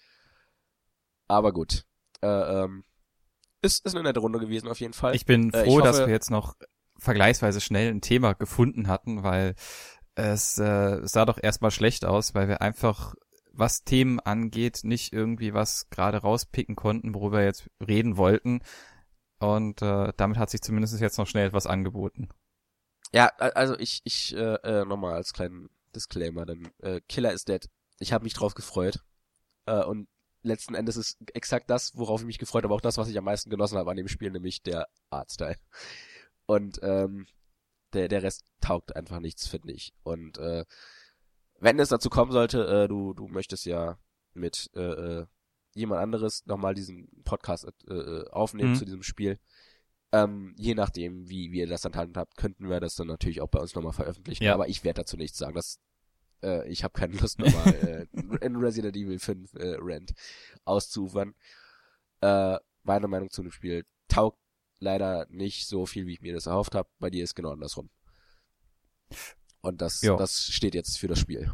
Aber gut. Äh, ähm, Ist, ist eine nette Runde gewesen auf jeden Fall. Ich bin äh, froh, ich hoffe, dass wir jetzt noch vergleichsweise schnell ein Thema gefunden hatten, weil es, äh, es sah doch erstmal schlecht aus, weil wir einfach, was Themen angeht, nicht irgendwie was gerade rauspicken konnten, worüber wir jetzt reden wollten. Und äh, damit hat sich zumindest jetzt noch schnell etwas angeboten. Ja, also ich, ich äh, äh, nochmal als kleinen Disclaimer, denn äh, Killer is Dead. Ich habe mich drauf gefreut. Äh, und letzten Endes ist exakt das, worauf ich mich gefreut habe, auch das, was ich am meisten genossen habe an dem Spiel, nämlich der Artstyle. Und ähm, der der Rest taugt einfach nichts, finde ich. Und äh, wenn es dazu kommen sollte, äh, du du möchtest ja mit äh, jemand anderes nochmal diesen Podcast äh, aufnehmen mhm. zu diesem Spiel, ähm, je nachdem, wie, wie ihr das dann handhabt, könnten wir das dann natürlich auch bei uns nochmal veröffentlichen. Ja. Aber ich werde dazu nichts sagen. Das Äh, ich habe keine Lust nochmal äh, in Resident Evil fünf äh, Rant auszuufern. Äh, meine Meinung zu dem Spiel taugt leider nicht so viel, wie ich mir das erhofft habe. Bei dir ist genau andersrum. Und das, das steht jetzt für das Spiel.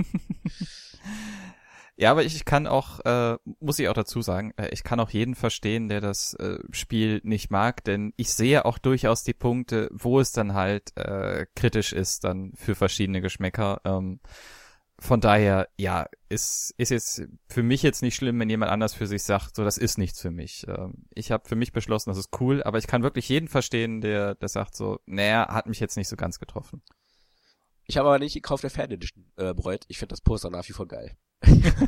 Ja, aber ich kann auch, äh, muss ich auch dazu sagen, äh, ich kann auch jeden verstehen, der das äh, Spiel nicht mag, denn ich sehe auch durchaus die Punkte, wo es dann halt äh, kritisch ist, dann für verschiedene Geschmäcker. Ähm, von daher, ja, ist ist jetzt für mich jetzt nicht schlimm, wenn jemand anders für sich sagt, so, das ist nichts für mich. Ähm, ich habe für mich beschlossen, das ist cool, aber ich kann wirklich jeden verstehen, der der sagt so, naja, hat mich jetzt nicht so ganz getroffen. Ich habe aber nicht gekauft der Fan Edition äh, bereut. Ich finde das Poster nach wie vor geil.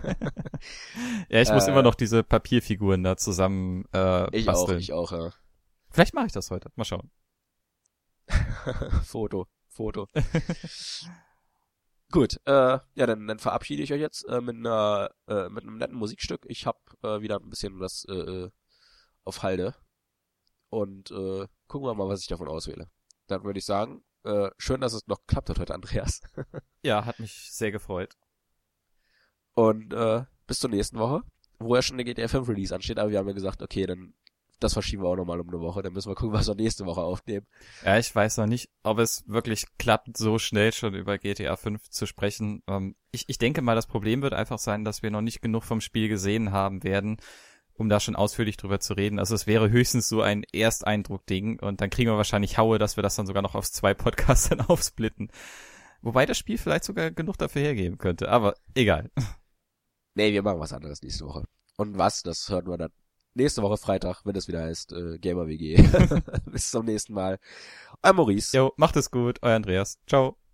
Ja, ich muss äh, immer noch diese Papierfiguren da zusammen äh, ich basteln. auch, ich auch, ja. Vielleicht mache ich das heute. Mal schauen. Foto, Foto. Gut, äh, ja, dann, dann verabschiede ich euch jetzt äh, mit einer äh, mit einem netten Musikstück. Ich habe äh, wieder ein bisschen was äh, auf Halde und äh, gucken wir mal, was ich davon auswähle. Dann würde ich sagen, äh, schön, dass es noch geklappt hat heute, Andreas. Ja, hat mich sehr gefreut. Und äh, bis zur nächsten Woche, wo ja schon der G T A fünf Release ansteht, aber wir haben ja gesagt, okay, dann das verschieben wir auch nochmal um eine Woche, dann müssen wir gucken, was wir nächste Woche aufnehmen. Ja, ich weiß noch nicht, ob es wirklich klappt, so schnell schon über G T A fünf zu sprechen. Ähm, ich, ich denke mal, das Problem wird einfach sein, dass wir noch nicht genug vom Spiel gesehen haben werden, um da schon ausführlich drüber zu reden. Also es wäre höchstens so ein Ersteindruck-Ding und dann kriegen wir wahrscheinlich Haue, dass wir das dann sogar noch aufs zwei Podcasts dann aufsplitten. Wobei das Spiel vielleicht sogar genug dafür hergeben könnte, aber egal. Nee, wir machen was anderes nächste Woche. Und was, das hören wir dann nächste Woche Freitag, wenn es wieder heißt äh, Gamer W G. Bis zum nächsten Mal. Euer Maurice. Jo, macht es gut, euer Andreas. Ciao.